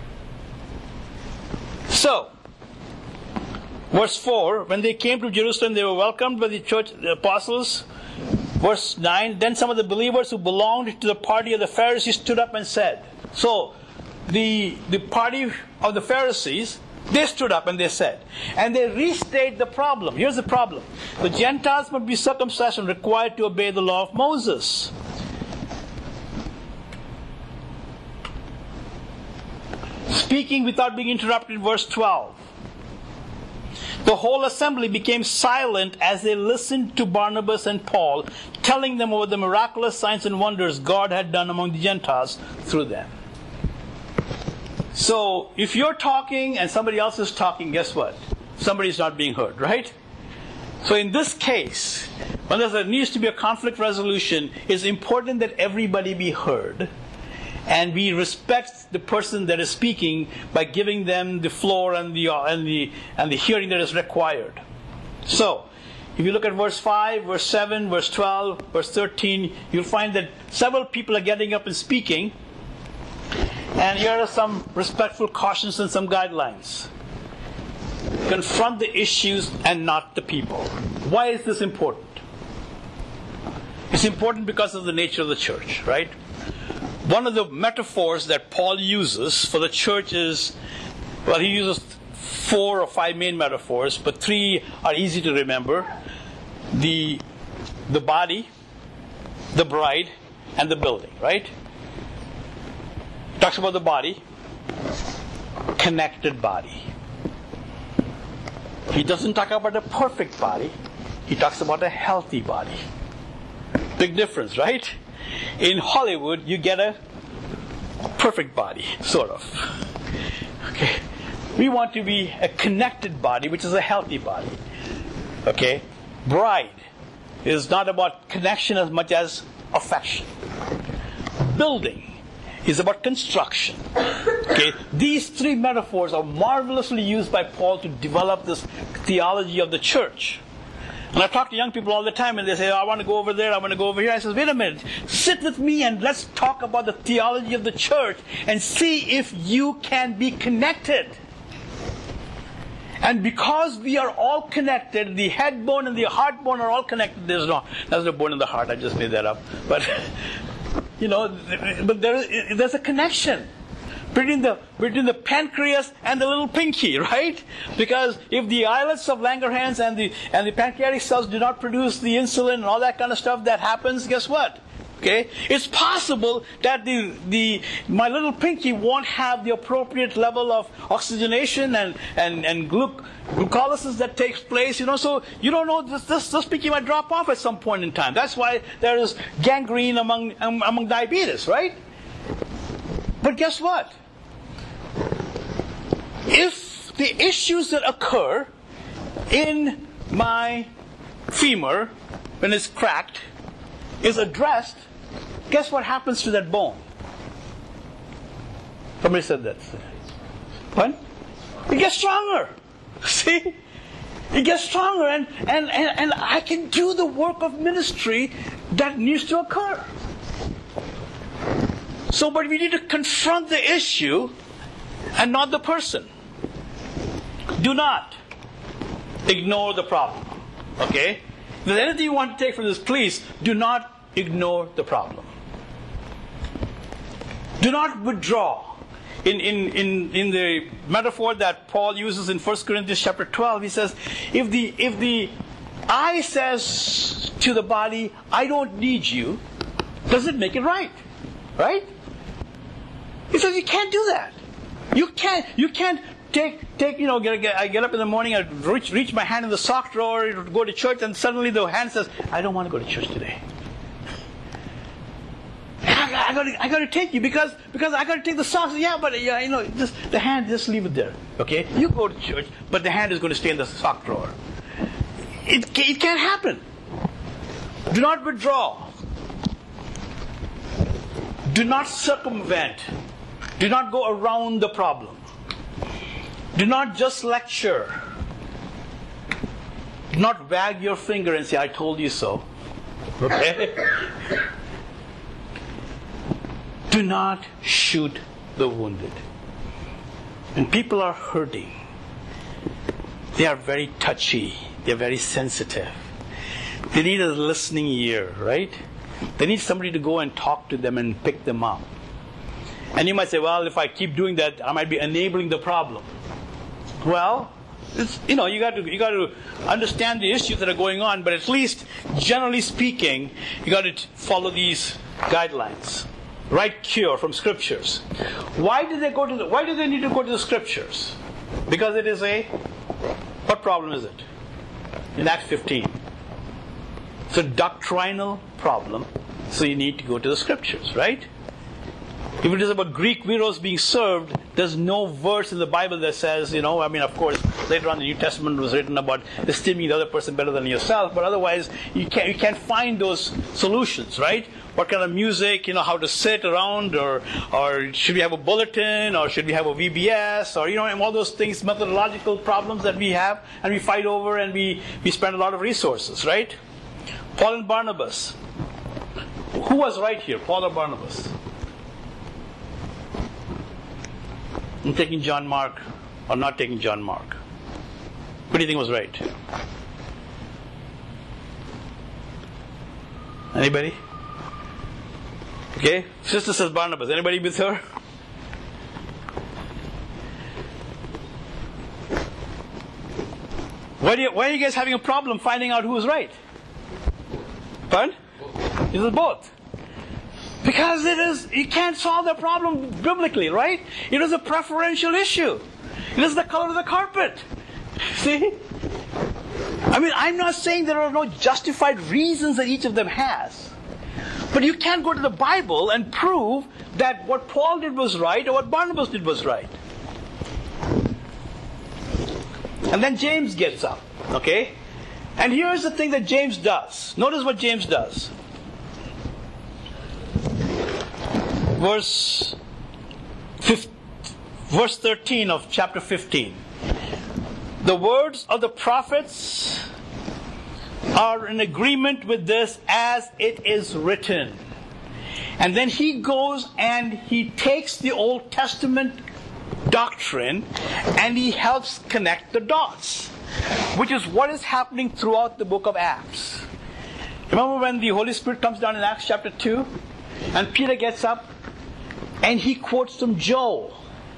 So, verse 4, when they came to Jerusalem, they were welcomed by the church, the apostles. Verse 9, then some of the believers who belonged to the party of the Pharisees stood up and said. So, the party of the Pharisees, they stood up and they said. And they restate the problem. Here's the problem. The Gentiles must be circumcised and required to obey the law of Moses. Speaking without being interrupted, verse 12. The whole assembly became silent as they listened to Barnabas and Paul, telling them over the miraculous signs and wonders God had done among the Gentiles through them. So, if you're talking and somebody else is talking, guess what? Somebody's not being heard, right? So in this case, when there needs to be a conflict resolution, it's important that everybody be heard. And we respect the person that is speaking by giving them the floor and the hearing that is required. So, if you look at verse 5, verse 7, verse 12, verse 13, you'll find that several people are getting up and speaking. And here are some respectful cautions and some guidelines. Confront the issues and not the people. Why is this important? It's important because of the nature of the church, right? One of the metaphors that Paul uses for the church is, well, he uses 4 or 5 main metaphors, but 3 are easy to remember. The body, the bride, and the building, right? He talks about the body, connected body. He doesn't talk about a perfect body. He talks about a healthy body. Big difference, right? In Hollywood, you get a perfect body, sort of. Okay? We want to be a connected body, which is a healthy body. Okay? Bride is not about connection as much as affection. Building is about construction. Okay? These 3 metaphors are marvelously used by Paul to develop this theology of the church. And I talk to young people all the time and they say, I want to go over there, I want to go over here. I say, wait a minute, sit with me and let's talk about the theology of the church and see if you can be connected. And because we are all connected, the head bone and the heart bone are all connected. There's no bone in the heart, I just made that up. But, but there's a connection between the pancreas and the little pinky, right? Because if the islets of Langerhans and the pancreatic cells do not produce the insulin and all that kind of stuff that happens, guess what? Okay, it's possible that my little pinky won't have the appropriate level of oxygenation and glucolysis that takes place. So you don't know this pinky might drop off at some point in time. That's why there is gangrene among diabetes, right? But guess what? If the issues that occur in my femur when it's cracked is addressed, guess what happens to that bone? Somebody said that. What? It gets stronger. See? It gets stronger and I can do the work of ministry that needs to occur. But we need to confront the issue and not the person. Do not ignore the problem. Okay? If there's anything you want to take from this, please do not ignore the problem. Do not withdraw. In the metaphor that Paul uses in 1 Corinthians chapter 12, he says, if the eye says to the body, I don't need you, does it make it right? Right? He says you can't do that. You can't take I get up in the morning, I reach my hand in the sock drawer to go to church, and suddenly the hand says, I don't want to go to church today. I got to take you because I got to take the socks. Yeah, but just the hand, just leave it there. Okay, you go to church, but the hand is going to stay in the sock drawer. It can't happen. Do not withdraw. Do not circumvent. Do not go around the problem. Do not just lecture. Do not wag your finger and say, I told you so. Okay? Do not shoot the wounded. When people are hurting, they are very touchy. They're very sensitive. They need a listening ear, right? They need somebody to go and talk to them and pick them up. And you might say, well, if I keep doing that, I might be enabling the problem. Well, it's, you got to understand the issues that are going on, but at least, generally speaking, you got to follow these guidelines. Right cure from scriptures. Why do they need to go to the scriptures? Because it is what problem is it? In Acts 15. It's a doctrinal problem, so you need to go to the scriptures, right? If it is about Greek gyros being served, there's no verse in the Bible that says, of course, later on the New Testament was written about esteeming the other person better than yourself, but otherwise you can't find those solutions, right? What kind of music, how to sit around, or should we have a bulletin, or should we have a VBS, or and all those things, methodological problems that we have, and we fight over, and we spend a lot of resources, right? Paul and Barnabas. Who was right here, Paul or Barnabas? I'm taking John Mark or not taking John Mark. Who do you think was right? Anybody? Okay, sister says Barnabas. Anybody with her? Why are you guys having a problem finding out who is right? Pardon? It is both. Because you can't solve the problem biblically, right? It is a preferential issue. It is the color of the carpet. See? I'm not saying there are no justified reasons that each of them has. But you can't go to the Bible and prove that what Paul did was right or what Barnabas did was right. And then James gets up, okay? And here's the thing that James does. Notice what James does. Verse 13 of chapter 15. The words of the prophets are in agreement with this as it is written. And then he goes and he takes the Old Testament doctrine and he helps connect the dots, which is what is happening throughout the book of Acts. Remember when the Holy Spirit comes down in Acts chapter 2 and Peter gets up and he quotes from Joel.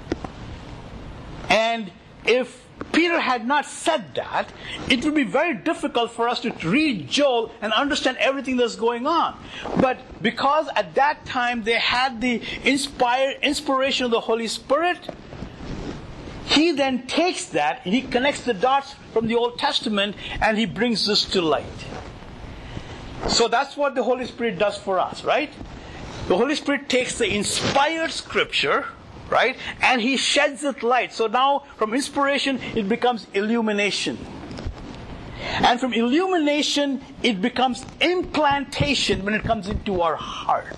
And if Peter had not said that, it would be very difficult for us to read Joel and understand everything that's going on. But because at that time they had the inspiration of the Holy Spirit, he then takes that and he connects the dots from the Old Testament and he brings this to light. So that's what the Holy Spirit does for us, right? The Holy Spirit takes the inspired scripture, right, and he sheds it light. So now from inspiration it becomes illumination. And from illumination it becomes implantation when it comes into our heart.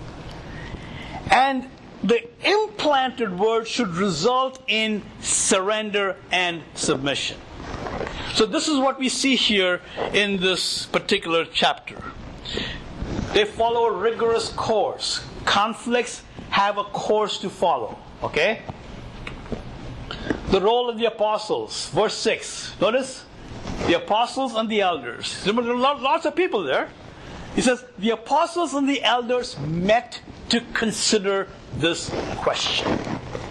And the implanted word should result in surrender and submission. So this is what we see here in this particular chapter. They follow a rigorous course. Conflicts have a course to follow. Okay? The role of the apostles. Verse 6. Notice? The apostles and the elders. Remember, there are lots of people there. He says, the apostles and the elders met to consider this question.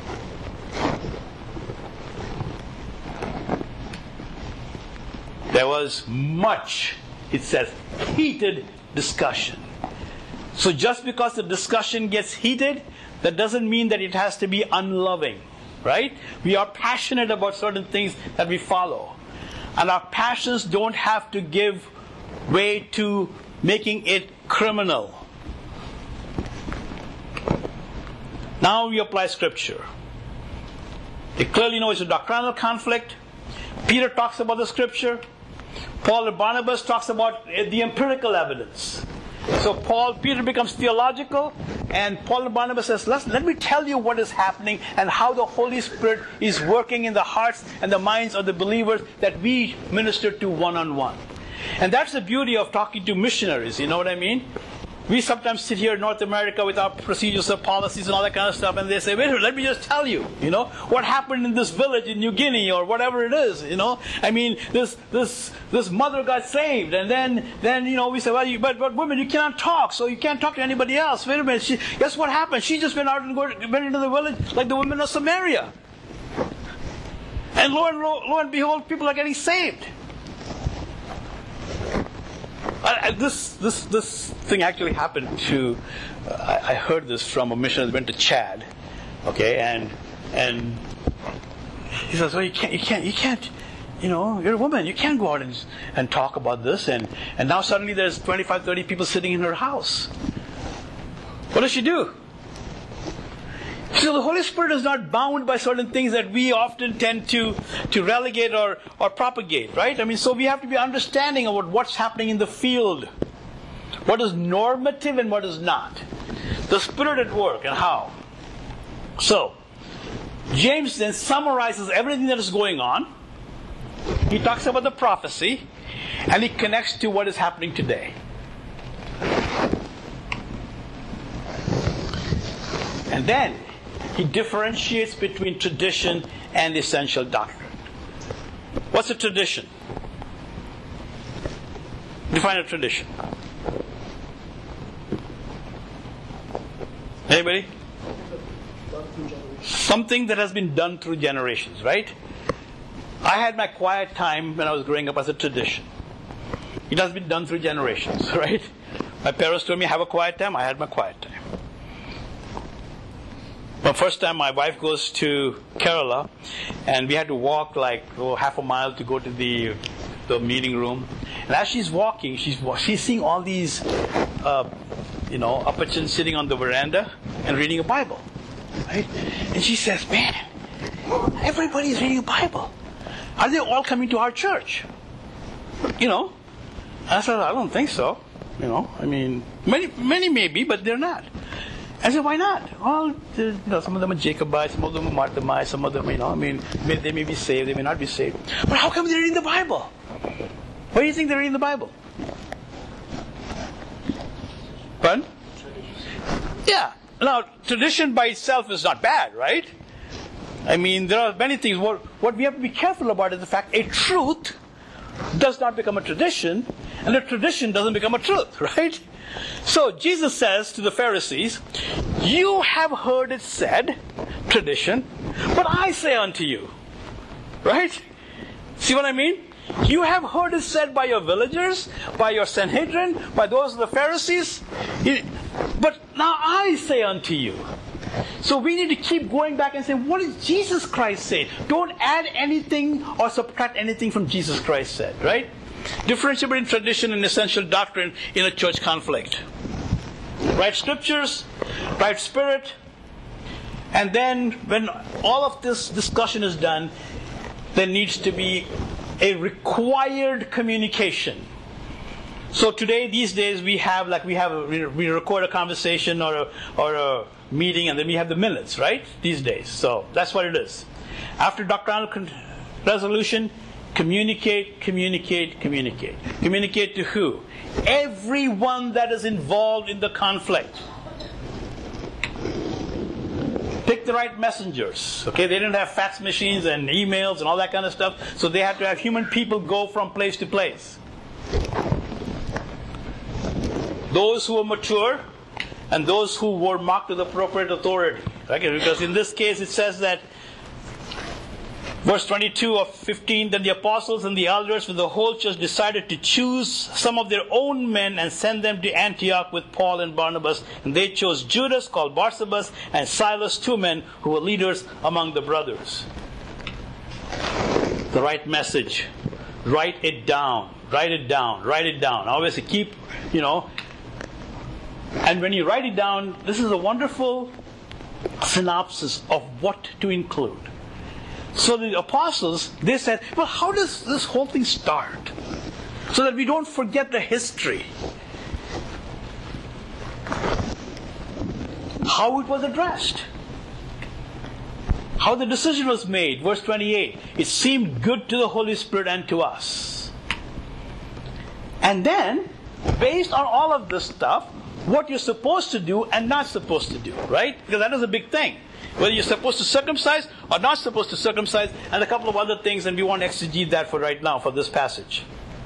There was much, it says, heated discussion. So just because the discussion gets heated, that doesn't mean that it has to be unloving, right? We are passionate about certain things that we follow. And our passions don't have to give way to making it criminal. Now we apply Scripture. They clearly know it's a doctrinal conflict. Peter talks about the Scripture. Paul and Barnabas talks about the empirical evidence. So Peter becomes theological, and Paul and Barnabas says, let me tell you what is happening and how the Holy Spirit is working in the hearts and the minds of the believers that we minister to one-on-one. And that's the beauty of talking to missionaries, you know what I mean? We sometimes sit here in North America with our procedures and policies and all that kind of stuff, and they say, wait a minute, let me just tell you, what happened in this village in New Guinea or whatever it is, I mean, this mother got saved, and then we say, well, but women, you cannot talk, so you can't talk to anybody else. Wait a minute, guess what happened? She just went out and went into the village like the women of Samaria. And lo and behold, people are getting saved. This thing actually happened to. I heard this from a missionary that went to Chad, okay, and he says, "Well, you can't, you're a woman, you can't go out and talk about this." And now suddenly there's 25, 30 people sitting in her house. What does she do? So the Holy Spirit is not bound by certain things that we often tend to relegate or propagate, right? I mean, so we have to be understanding about what's happening in the field. What is normative and what is not. The Spirit at work and how. So, James then summarizes everything that is going on. He talks about the prophecy, and he connects to what is happening today. And then he differentiates between tradition and essential doctrine. What's a tradition? Define a tradition. Anybody? Something that has been done through generations, right? I had my quiet time when I was growing up as a tradition. It has been done through generations, right? My parents told me have a quiet time. I had my quiet time. The first time my wife goes to Kerala, and we had to walk like half a mile to go to the meeting room. And as she's walking, she's seeing all these, Apachans sitting on the veranda and reading a Bible, right? And she says, "Man, everybody's reading a Bible. Are they all coming to our church?" I said, "I don't think so. I mean, many maybe, but they're not." I said, "Why not?" Well, some of them are Jacobites, some of them are Marthamites, some of them, they may be saved, they may not be saved. But how come they're reading the Bible? Why do you think they're reading the Bible? Pardon? Yeah. Now, tradition by itself is not bad, right? I mean, there are many things. What we have to be careful about is the fact a truth does not become a tradition, and a tradition doesn't become a truth, right? So Jesus says to the Pharisees, "You have heard it said, tradition, but I say unto you." Right? See what I mean? You have heard it said by your villagers, by your Sanhedrin, by those of the Pharisees, but now I say unto you. So we need to keep going back and say, what does Jesus Christ say? Don't add anything or subtract anything from Jesus Christ said, right? Differentiate between tradition and essential doctrine in a church conflict. Right scriptures, right spirit, and then when all of this discussion is done, there needs to be a required communication. So today, these days, we record a conversation or a meeting, and then we have the minutes, right? These days. So that's what it is. After doctrinal resolution, communicate. Communicate to who? Everyone that is involved in the conflict. Pick the right messengers. Okay, they didn't have fax machines and emails and all that kind of stuff, so they had to have human people go from place to place. Those who were mature and those who were marked with appropriate authority. Okay, because in this case it says that, verse 22 of 15, then the apostles and the elders with the whole church decided to choose some of their own men and send them to Antioch with Paul and Barnabas. And they chose Judas, called Barsabas, and Silas, 2 men who were leaders among the brothers. The right message. Write it down. Write it down. Write it down. Obviously keep, and when you write it down, this is a wonderful synopsis of what to include. So the apostles, they said, well, how does this whole thing start? So that we don't forget the history. How it was addressed. How the decision was made. Verse 28. It seemed good to the Holy Spirit and to us. And then, based on all of this stuff, what you're supposed to do and not supposed to do, right? Because that is a big thing. Whether you're supposed to circumcise or not supposed to circumcise, and a couple of other things, and we want to exegete that for right now, for this passage.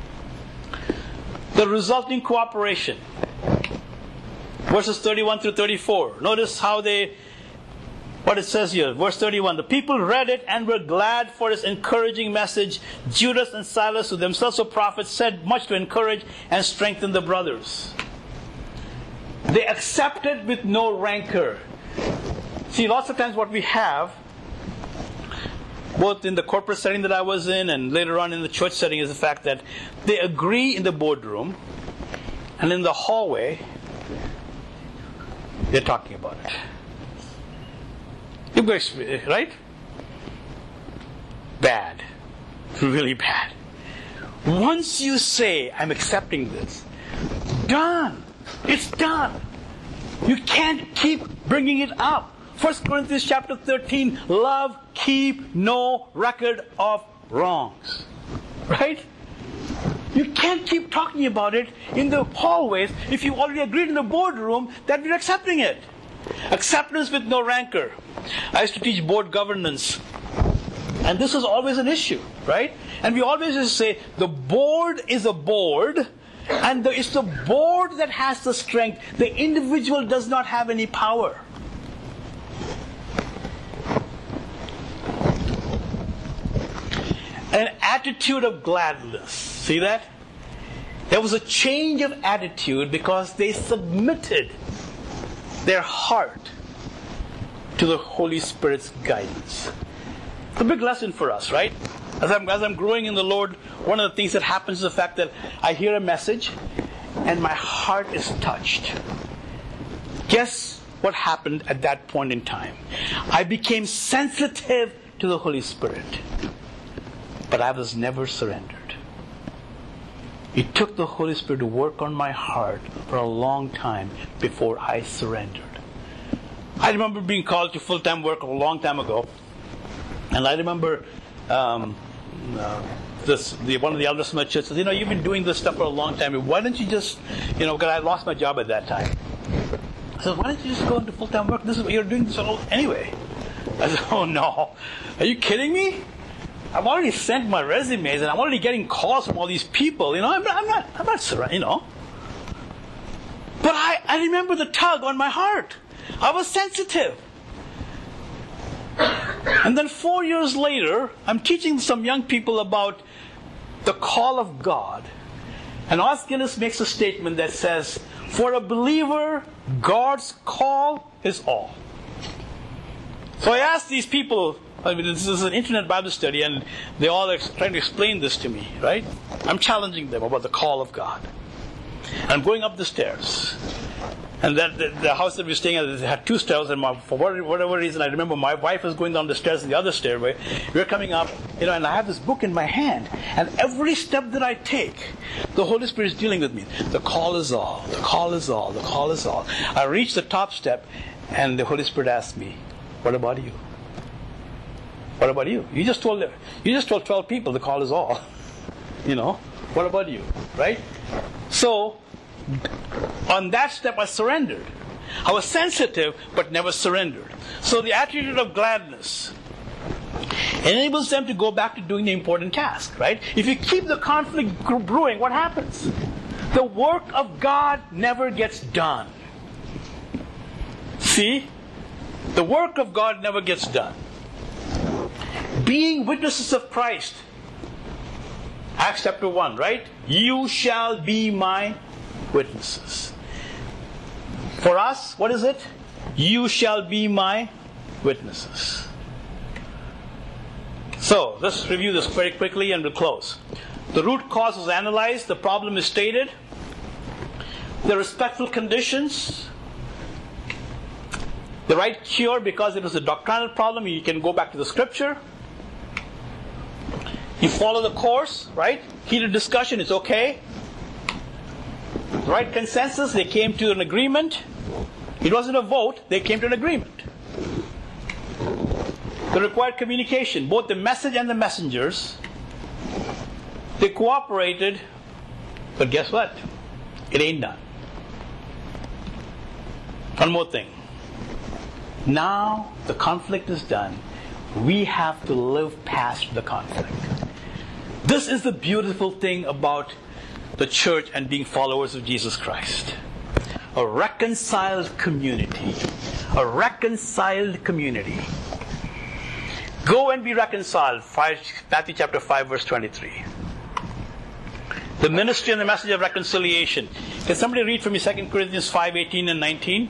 The resulting cooperation. Verses 31 through 34. Notice what it says here. Verse 31. The people read it and were glad for his encouraging message. Judas and Silas, who themselves were prophets, said much to encourage and strengthen the brothers. They accepted with no rancor. See, lots of times what we have, both in the corporate setting that I was in and later on in the church setting, is the fact that they agree in the boardroom, and in the hallway, they're talking about it. Right? Bad. Really bad. Once you say, I'm accepting this, done. It's done. You can't keep bringing it up. 1 Corinthians chapter 13, love keep no record of wrongs. Right? You can't keep talking about it in the hallways if you already agreed in the boardroom that we're accepting it. Acceptance with no rancor. I used to teach board governance. And this is always an issue, right? And we always just say, the board is a board, and it's the board that has the strength. The individual does not have any power. An attitude of gladness. See that? There was a change of attitude because they submitted their heart to the Holy Spirit's guidance. It's a big lesson for us, right? As I'm growing in the Lord, one of the things that happens is the fact that I hear a message and my heart is touched. Guess what happened at that point in time? I became sensitive to the Holy Spirit. But I was never surrendered. It took the Holy Spirit to work on my heart for a long time before I surrendered. I remember being called to full-time work a long time ago. And I remember one of the elders from my church said, you've been doing this stuff for a long time. Why don't you just, because I lost my job at that time. I said, why don't you just go into full-time work? This is what you're doing this all anyway. I said, oh no. Are you kidding me? I've already sent my resumes and I'm already getting calls from all these people. I'm not surrendering, But I remember the tug on my heart. I was sensitive. And then 4 years later, I'm teaching some young people about the call of God. And Os Guinness makes a statement that says, for a believer, God's call is all. So I asked these people, this is an internet Bible study, and they all are trying to explain this to me, right? I'm challenging them about the call of God. And I'm going up the stairs. And the house that we were staying at had 2 stairs, and for whatever reason, I remember my wife was going down the stairs in the other stairway. We're coming up, and I have this book in my hand. And every step that I take, the Holy Spirit is dealing with me. The call is all. The call is all. The call is all. I reach the top step, and the Holy Spirit asks me, what about you? What about you? You just told 12 people the call is all. What about you? Right? So, on that step I surrendered. I was sensitive, but never surrendered. So the attitude of gladness enables them to go back to doing the important task, right? If you keep the conflict brewing, what happens? The work of God never gets done. See? The work of God never gets done. Being witnesses of Christ. Acts chapter 1, right? You shall be my witnesses. For us, what is it? You shall be my witnesses. So, let's review this very quickly and we'll close. The root cause is analyzed, the problem is stated, the respectful conditions, the right cure because it was a doctrinal problem, you can go back to the scripture. You follow the course, right? Heated discussion, it's okay. The right consensus, they came to an agreement. It wasn't a vote, they came to an agreement. The required communication, both the message and the messengers, they cooperated, but guess what? It ain't done. One more thing. Now the conflict is done. We have to live past the conflict. This is the beautiful thing about the church and being followers of Jesus Christ. A reconciled community. A reconciled community. Go and be reconciled. Matthew chapter 5 verse 23. The ministry and the message of reconciliation. Can somebody read for me 2 Corinthians 5, 18 and 19?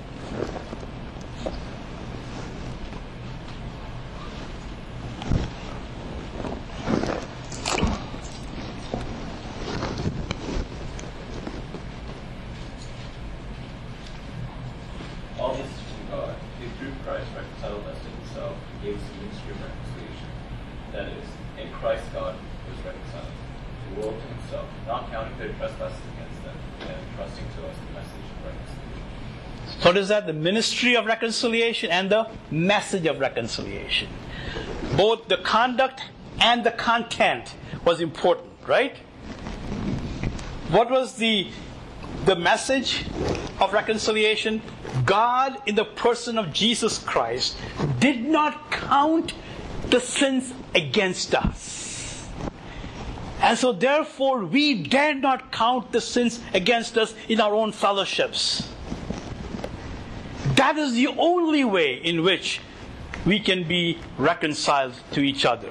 All this is from God, who through Christ reconciled us to himself and gave us the ministry of reconciliation. That is, in Christ God was reconciled the world to himself, not counting their trespasses against them, and entrusting to us the message of reconciliation. So what is that? The ministry of reconciliation and the message of reconciliation. Both the conduct and the content was important, right? What was the message of reconciliation? God, in the person of Jesus Christ, did not count the sins against us. And so therefore we dare not count the sins against us in our own fellowships. That is the only way in which we can be reconciled to each other.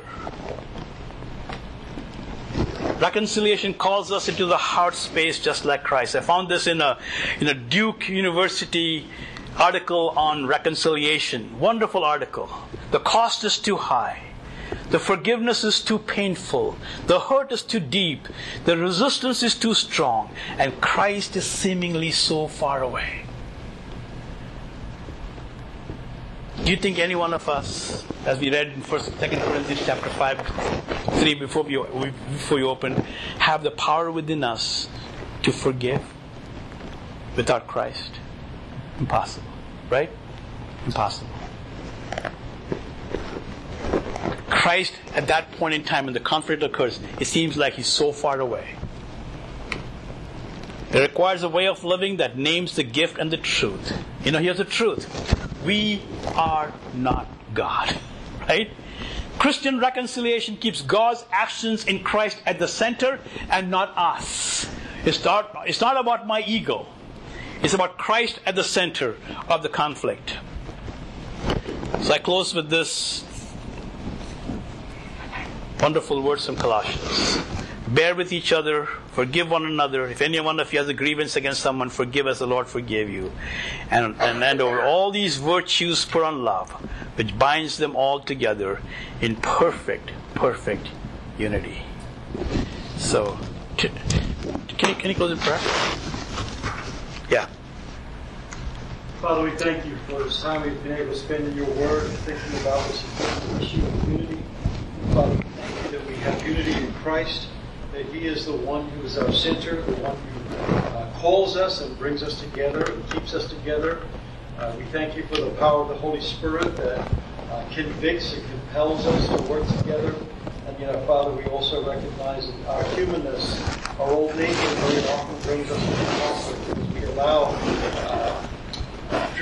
Reconciliation calls us into the heart space just like Christ. I found this in a Duke University article on reconciliation. Wonderful article. The cost is too high. The forgiveness is too painful. The hurt is too deep. The resistance is too strong. And Christ is seemingly so far away. Do you think any one of us, as we read in 2 Corinthians chapter 5, 3 before you open, have the power within us to forgive without Christ? Impossible. Right? Impossible. Christ, at that point in time when the conflict occurs, it seems like he's so far away. It requires a way of living that names the gift and the truth. Here's the truth. We are not God. Right? Christian reconciliation keeps God's actions in Christ at the center and not us. It's not about my ego. It's about Christ at the center of the conflict. So I close with this wonderful words from Colossians. Bear with each other, forgive one another. If any one of you has a grievance against someone, forgive as the Lord forgave you. And over all these virtues put on love, which binds them all together in perfect unity. So, can you close in prayer? Yeah. Father, we thank you for this time we've been able to spend in your word and thinking about this important issue of unity. Father, we thank you that we have unity in Christ, that he is the one who is our center, the one who calls us and brings us together and keeps us together. We thank you for the power of the Holy Spirit that convicts and compels us to work together. And Father, we also recognize that our humanness, our old nature very often brings us into conflict because we allow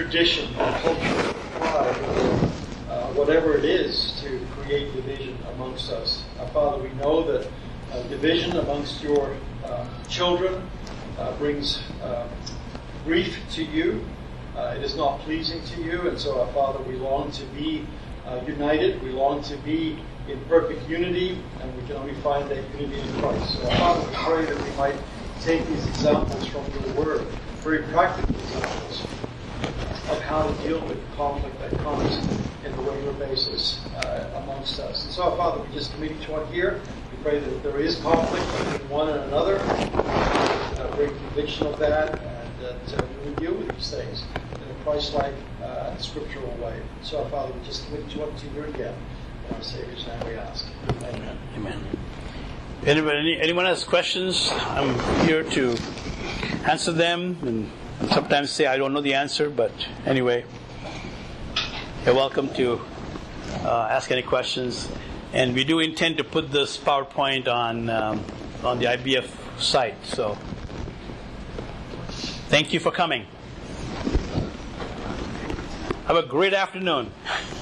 tradition, culture, pride, whatever it is to create division amongst us. Father, we know that division amongst your children brings grief to you. It is not pleasing to you, and so, Father, we long to be united. We long to be in perfect unity, and we can only find that unity in Christ. So, Father, we pray that we might take these examples from your word, very practical examples of how to deal with conflict that comes in the regular basis amongst us. And so, Father, we just commit each one here. We pray that if there is conflict between one and another, bring conviction of that, and that we will deal with these things in a Christ-like, scriptural way. So, Father, we just commit each one to you again. In our Savior's name we ask. Amen. Amen. Anyone has questions? I'm here to answer them, and sometimes say I don't know the answer, but anyway, you're welcome to ask any questions. And we do intend to put this PowerPoint on the IBF site. So, thank you for coming. Have a great afternoon.